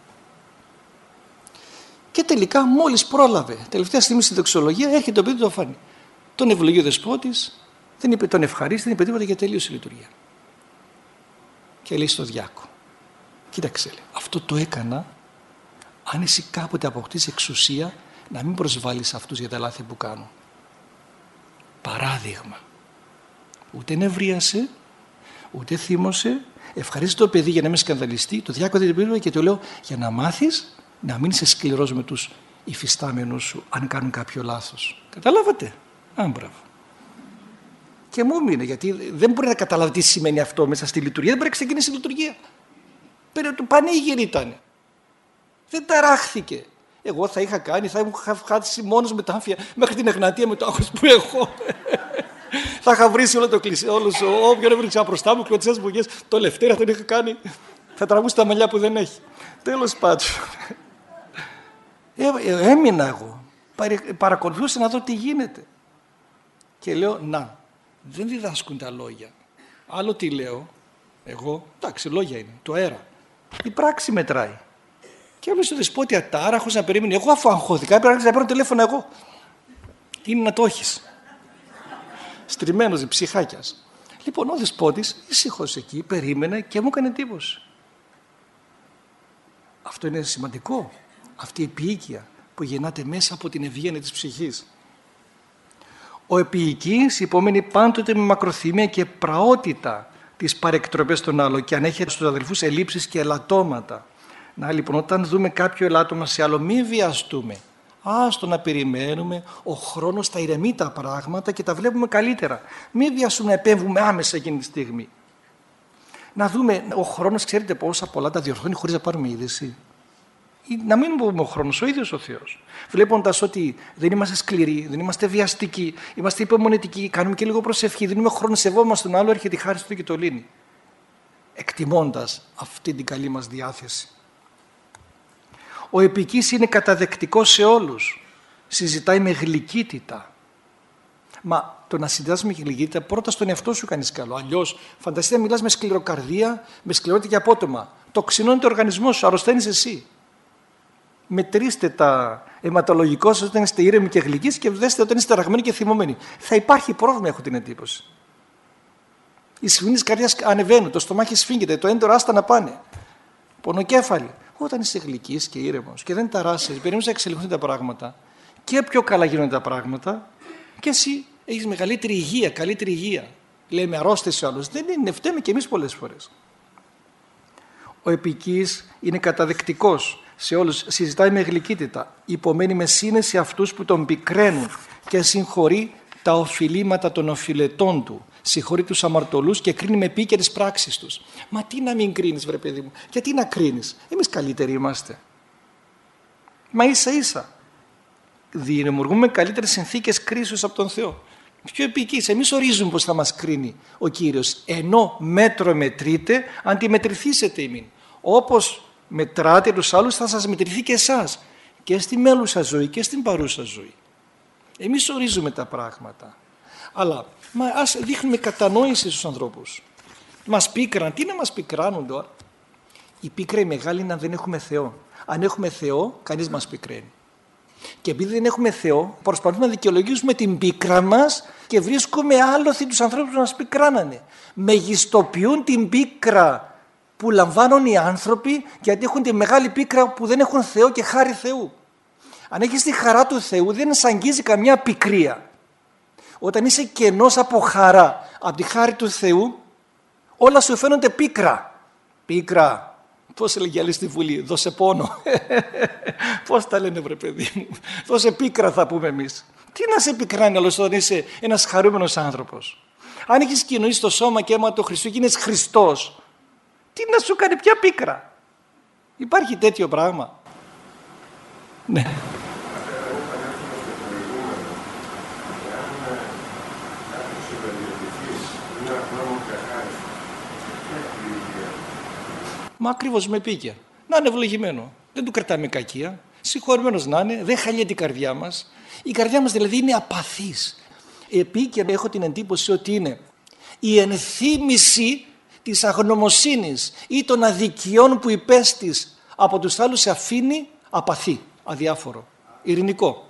Και τελικά, μόλις πρόλαβε, τελευταία στιγμή στη δοξολογία, έρχεται το παιδί του αφάνει. Τον ευλογεί ο δεσπότης, δεν είπε, τον ευχαρίστη, δεν είπε τίποτα και τελείωσε η λειτουργία. Και λέει στο διάκο, κοίταξε, λέει, αυτό το έκανα, αν εσύ κάποτε αποκτήσει εξουσία, να μην προσβάλλεις αυτούς για τα λάθη που κάνουν. Παράδειγμα. Ούτε νευρίασε, ούτε θύμωσε, ευχαρίστησε το παιδί για να μην σκανδαλιστεί, το διάκο δεν το και του λέω για να μάθεις να μην είσαι σκληρός με τους υφιστάμενους σου αν κάνουν κάποιο λάθος. Καταλάβατε? Α, μπράβο. Και μου μείνε, γιατί δεν μπορεί να καταλάβει τι σημαίνει αυτό μέσα στη λειτουργία, δεν μπορεί να ξεκινήσει η λειτουργία. Πέρα του πανήγυρη ήταν. Δεν ταράχθηκε. Εγώ θα είχα κάνει, θα είχα χάσει μόνος με τα άμφια μέχρι την Εγνατία με το άγχος που έχω. Θα είχα βρει όλο το κλεισί, όλος, όποιον έβριξα μπροστά μου, κλωτσιές μπουγιές, το Λευτέρα τον είχα κάνει, θα τραβούσε τα μαλλιά που δεν έχει. Τέλος πάντων. Ε, έμεινα εγώ, παρακολουθούσα να δω τι γίνεται. Και λέω, να, δεν διδάσκουν τα λόγια. Άλλο τι λέω, εγώ, εντάξει, λόγια είναι, το αέρα. Η πράξη μετράει. Και έβλεπε ο δεσπότη ατάραχος να περίμενε. Εγώ αφού αγχώθηκα, έπρεπε να παίρνω τηλέφωνο εγώ. Τι είναι να το έχεις. Στριμμένος, ψυχάκιας. Λοιπόν, ο δεσπότης ήσυχος εκεί, περίμενε και μου έκανε εντύπωση. Αυτό είναι σημαντικό. Αυτή η επίοικια που γεννάται μέσα από την ευγένεια της ψυχής. Ο επίοικης υπομένει πάντοτε με μακροθυμία και πραότητα τις παρεκτροπές των άλλων και ανέχεται στους αδελφούς ελλείψεις και ελαττώματα. Να λοιπόν, όταν δούμε κάποιο ελάττωμα σε άλλο, μην βιαστούμε. Άστο να περιμένουμε, ο χρόνος θα ηρεμεί τα πράγματα και τα βλέπουμε καλύτερα. Μην βιαστούμε να επέμβουμε άμεσα εκείνη τη στιγμή. Να δούμε, ο χρόνος, ξέρετε πόσα πολλά τα διορθώνει χωρίς να πάρουμε είδηση. Ή να μην πούμε ο χρόνος, ο ίδιος ο Θεός. Βλέποντας ότι δεν είμαστε σκληροί, δεν είμαστε βιαστικοί, είμαστε υπομονετικοί, κάνουμε και λίγο προσευχή, δίνουμε χρόνο, σεβόμαστε τον άλλο, έρχεται η χάρη του και το λύνει. Εκτιμώντας αυτή την καλή μας διάθεση. Ο επικής είναι καταδεκτικός σε όλους. Συζητάει με γλυκύτητα. Μα το να συζητάς με γλυκύτητα, πρώτα στον εαυτό σου κάνεις καλό. Αλλιώς, φανταστείτε να μιλάς με σκληροκαρδία, με σκληρότητα και απότομα. Το ξυνώνεται ο οργανισμός σου, αρρωσταίνεις εσύ. Μετρήστε τα αιματολογικό σας όταν είστε ήρεμοι και γλυκείς και δέστε όταν είστε ραγμένοι και θυμωμένοι. Θα υπάρχει πρόβλημα, έχω την εντύπωση. Οι σφινείς της καρδιάς ανεβαίνουν, το στομάχι σφίγγεται, το έντερο άστα να πάνε. Πονοκέφαλοι. Όταν είσαι γλυκής και ήρεμος και δεν ταράσσεσαι, περιμένεις να εξελιχθούν τα πράγματα και πιο καλά γίνονται τα πράγματα και εσύ έχεις μεγαλύτερη υγεία, καλύτερη υγεία. Λέμε αρρώστησε ο άλλος. Δεν είναι, φταίμε και εμείς πολλές φορές. Ο επικής είναι καταδεκτικός σε όλους, συζητάει με γλυκύτητα, υπομένει με σύνεση αυτούς που τον πικραίνουν και συγχωρεί τα οφειλήματα των οφειλετών του. Συγχωρεί τους αμαρτωλούς και κρίνει με επίκαιρες πράξεις τους. Μα τι να μην κρίνεις, βρε παιδί μου, γιατί να κρίνεις, εμείς καλύτεροι είμαστε. Μα ίσα ίσα δημιουργούμε καλύτερες συνθήκες κρίσεως από τον Θεό. Πιο επικής, εμείς ορίζουμε πως θα μας κρίνει ο Κύριος, ενώ μέτρο μετρείτε, αντιμετρηθήσετε ημίν. Όπως μετράτε τους άλλους, θα σας μετρηθεί και εσάς, και στη μέλουσα ζωή και στην παρούσα ζωή. Εμείς ορίζουμε τα πράγματα. Αλλά μα ας δείχνουμε κατανόηση στους ανθρώπους. Μας πίκραν. Τι να μας πικράνουν τώρα. Η πίκρα η μεγάλη είναι αν δεν έχουμε Θεό. Αν έχουμε Θεό, κανείς μας πικραίνει. Και επειδή δεν έχουμε Θεό, προσπαθούμε να δικαιολογήσουμε την πίκρα μας και βρίσκουμε άλοθη τους ανθρώπους που μας πικράνανε. Μεγιστοποιούν την πίκρα που λαμβάνουν οι άνθρωποι γιατί έχουν τη μεγάλη πίκρα που δεν έχουν Θεό και χάρη Θεού. Αν έχεις τη χαρά του Θεού, δεν σ' αγγίζει καμιά πικρία. Όταν είσαι κενός από χαρά, από τη χάρη του Θεού, όλα σου φαίνονται πίκρα. Πίκρα. Πώς έλεγε άλλη στη Βουλή, δώσε πόνο. Πώς τα λένε βρε παιδί μου. Δώσε πίκρα θα πούμε εμείς. Τι να σε πικράνει όλος όταν είσαι ένας χαρούμενος άνθρωπος. Αν έχεις κοινωνήσει το σώμα και αίμα του Χριστού και γίνεις Χριστός, τι να σου κάνει πια πίκρα. Υπάρχει τέτοιο πράγμα. Ναι. Μα ακριβώς με πήγε. Να είναι ευλογημένο. Δεν του κρατάμε κακία. Συγχωρημένος να είναι. Δεν χαλιέται η καρδιά μας. Η καρδιά μας δηλαδή είναι απαθής. Επίκαιρα έχω την εντύπωση ότι είναι η ενθύμηση της αγνωμοσύνης ή των αδικιών που υπέστης από τους άλλους σε αφήνει απαθή, αδιάφορο, ειρηνικό.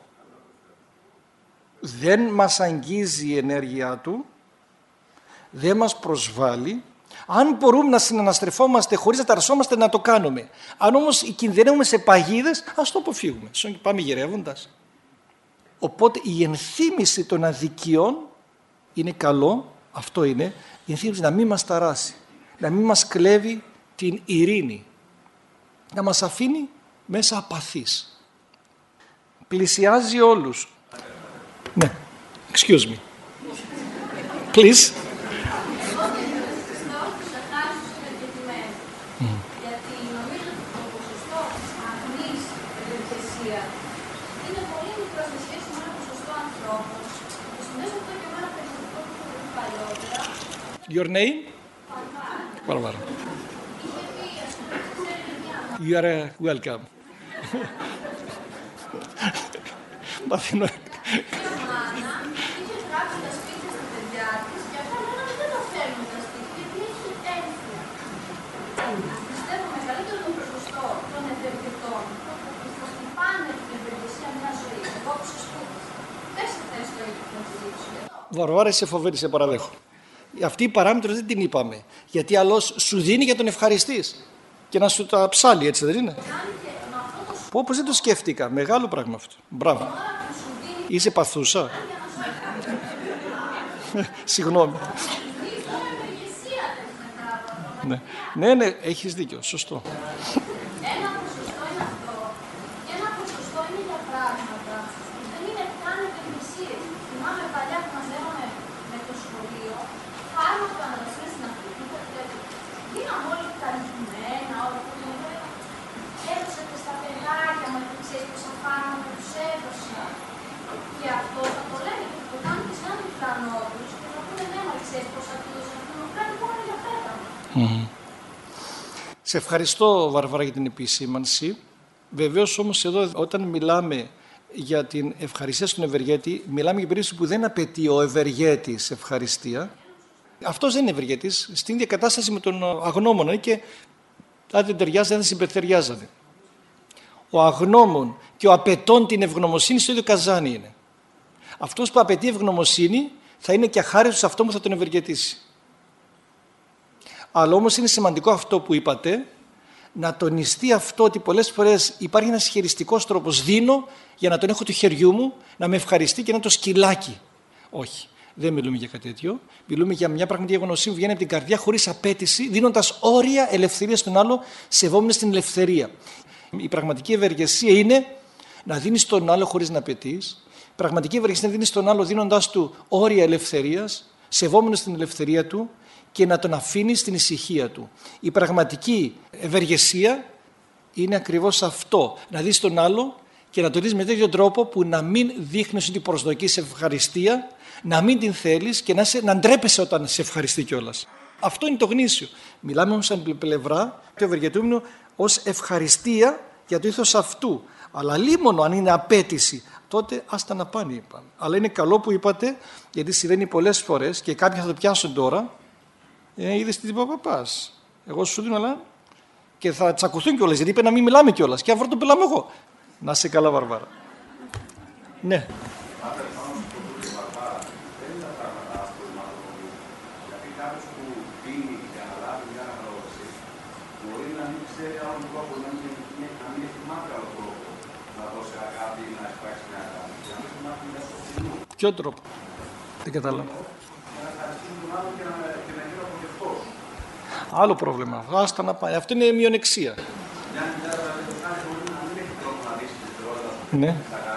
Δεν μας αγγίζει η ενέργειά του, δεν μας προσβάλλει. Αν μπορούμε να συναναστρεφόμαστε χωρίς να ταρασσόμαστε, να το κάνουμε. Αν όμως κινδυνεύουμε σε παγίδες, ας το αποφύγουμε. Πάμε γυρεύοντας. Οπότε η ενθύμηση των αδικιών είναι καλό, αυτό είναι, η ενθύμηση να μην μας ταράσει, να μην μας κλέβει την ειρήνη, να μας αφήνει μέσα απαθής. Πλησιάζει όλους. Ναι, excuse me. Please. Your name? Barbara. You are uh, welcome. Μαθαίνω. Βαρβάρα, είσαι φοβερή, σε παραδέχω. Αυτή η παράμετρο δεν την είπαμε. Γιατί άλλος σου δίνει για τον ευχαριστείς. Και να σου τα ψάλει, έτσι δεν είναι. Πω, πως δεν το σκέφτηκα. Μεγάλο πράγμα αυτό. Μπράβο. Είσαι παθούσα. Συγγνώμη. Ναι. ναι, ναι, έχεις δίκιο, σωστό. Ένα ποσοστό είναι αυτό. Και ένα ποσοστό είναι για πράγματα που δεν είναι καν ευαιγνησίες. Θυμάμαι παλιά που μαζεύαμε με το σχολείο, φάρμακα αναλυσίες στην Αφρική, γίναμε όλοι καλυμμένα, όλα αυτό το νερό. Έδωσα και στα παιδάκια μου, γιατί ξέρεις πόσα φάρμακα τους έδωσα. Και αυτό θα το λένε και θα το κάνουν και σε έναν διπλανό τους και θα πούνε ναι, μα ξέρεις πόσα του έδωσα αυτό, κάτι μόνο για πέρα. Mm-hmm. Σε ευχαριστώ, Βαρβάρα, για την επισήμανση. Βεβαίως όμως εδώ όταν μιλάμε για την ευχαριστία στον ευεργέτη, μιλάμε για περίπτωση που δεν απαιτεί ο ευεργέτης ευχαριστία. Αυτός δεν είναι ευεργέτης, στην ίδια κατάσταση με τον αγνώμονα και αν δεν ταιριάζει, δεν συμπεριφερειάζεται. Ο αγνώμων και ο απαιτών την ευγνωμοσύνη στο ίδιο καζάνι είναι. Αυτός που απαιτεί ευγνωμοσύνη θα είναι και αχάριστος σε αυτό που θα τον ευεργετήσει. Αλλά όμως είναι σημαντικό αυτό που είπατε, να τονιστεί αυτό ότι πολλές φορές υπάρχει ένας χειριστικός τρόπος. Δίνω για να τον έχω του χεριού μου, να με ευχαριστεί και να το σκυλάκι. Όχι, δεν μιλούμε για κάτι τέτοιο. Μιλούμε για μια πραγματική ευγνωμοσύνη που βγαίνει από την καρδιά χωρίς απέτηση, δίνοντας όρια ελευθερία στον άλλο, σεβόμενος την ελευθερία. Η πραγματική ευεργεσία είναι να δίνεις στον άλλο χωρίς να απαιτείς. Η πραγματική ευεργεσία είναι να δίνεις στον άλλο δίνοντας του όρια ελευθερίας, σεβόμενος την ελευθερία του, και να τον αφήνει στην ησυχία του. Η πραγματική ευεργεσία είναι ακριβώς αυτό. Να δεις τον άλλο και να το δεις με τέτοιο τρόπο που να μην δείχνεις ότι προσδοκείς ευχαριστία, να μην την θέλεις και να, σε, να ντρέπεσαι όταν σε ευχαριστεί κιόλας. Αυτό είναι το γνήσιο. Μιλάμε όμως σαν πλευρά του ευεργετούμενου ως ευχαριστία για το ήθος αυτού. Αλλά λίμωνο αν είναι απέτηση, τότε άστα να πάνε είπαν. Αλλά είναι καλό που είπατε, γιατί συμβαίνει πολλές φορές και κάποιοι θα το πιάσουν τώρα. Ε, είδες τι είπα παπάς. Εγώ σου δίνω, αλλά και θα τσακωθούν κιόλας, γιατί είπε να μην μιλάμε κιόλας. Και αύριο το πελάμε εγώ. Να είσαι καλά, Βαρβάρα. Ναι. Ποιο τρόπο? Δεν κατάλαβα. Άλλο πρόβλημα. Άστα να πάει. Αυτό είναι μειονεξία. Ναι.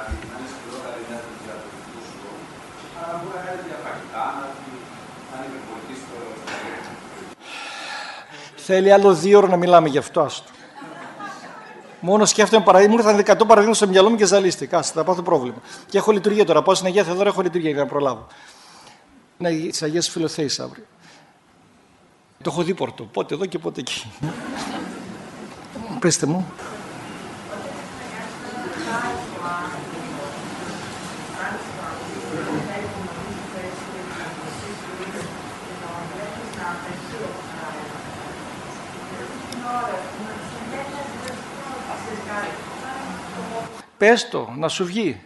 Θέλει άλλο δύο ώρο να μιλάμε γι' αυτό. Άστο. Μόνο σκέφτομαι παραδείγμα, ήρθαν εκατό παραδείγματα στο μυαλό μου και ζαλίστηκα. Άστα, θα πάθω πρόβλημα. Και έχω λειτουργία τώρα. Πάω στην Αγία Θεοδόρα, έχω λειτουργία για να προλάβω. Είναι τη Αγία Φιλοθέης αύριο. Το έχω δίπορτο. Πότε εδώ και πότε εκεί. Πέστε μου. Πες το, να σου βγει.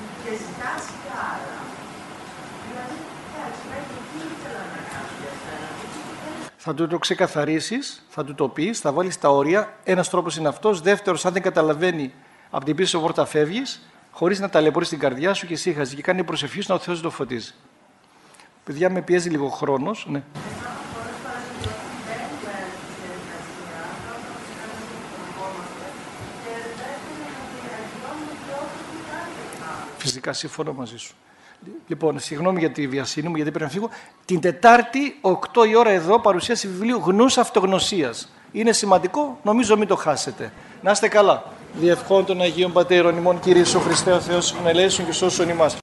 Θα του το ξεκαθαρίσεις, θα του το πεις, θα βάλεις τα όρια. Ένας τρόπος είναι αυτός. Δεύτερος, αν δεν καταλαβαίνει, από την πίσω πόρτα φεύγεις, χωρίς να ταλαιπωρείς την καρδιά σου και ησύχαζε. Και κάνει προσευχή σου να ο Θεός το φωτίζει. Παιδιά, με πιέζει λίγο χρόνος. Ναι. Φυσικά συμφωνώ μαζί σου. Λοιπόν, συγγνώμη για τη βιασύνη μου, γιατί πρέπει να φύγω. Την Τετάρτη, οκτώ η ώρα εδώ, παρουσίαση βιβλίου Γνούς Αυτογνωσίας. Είναι σημαντικό, νομίζω μην το χάσετε. Να είστε καλά. Διευχών των Αγίων Πατέρων ημών, Κύριε Ιησού Χριστέ ο Θεός, να ελέησον και σώσον ημάς.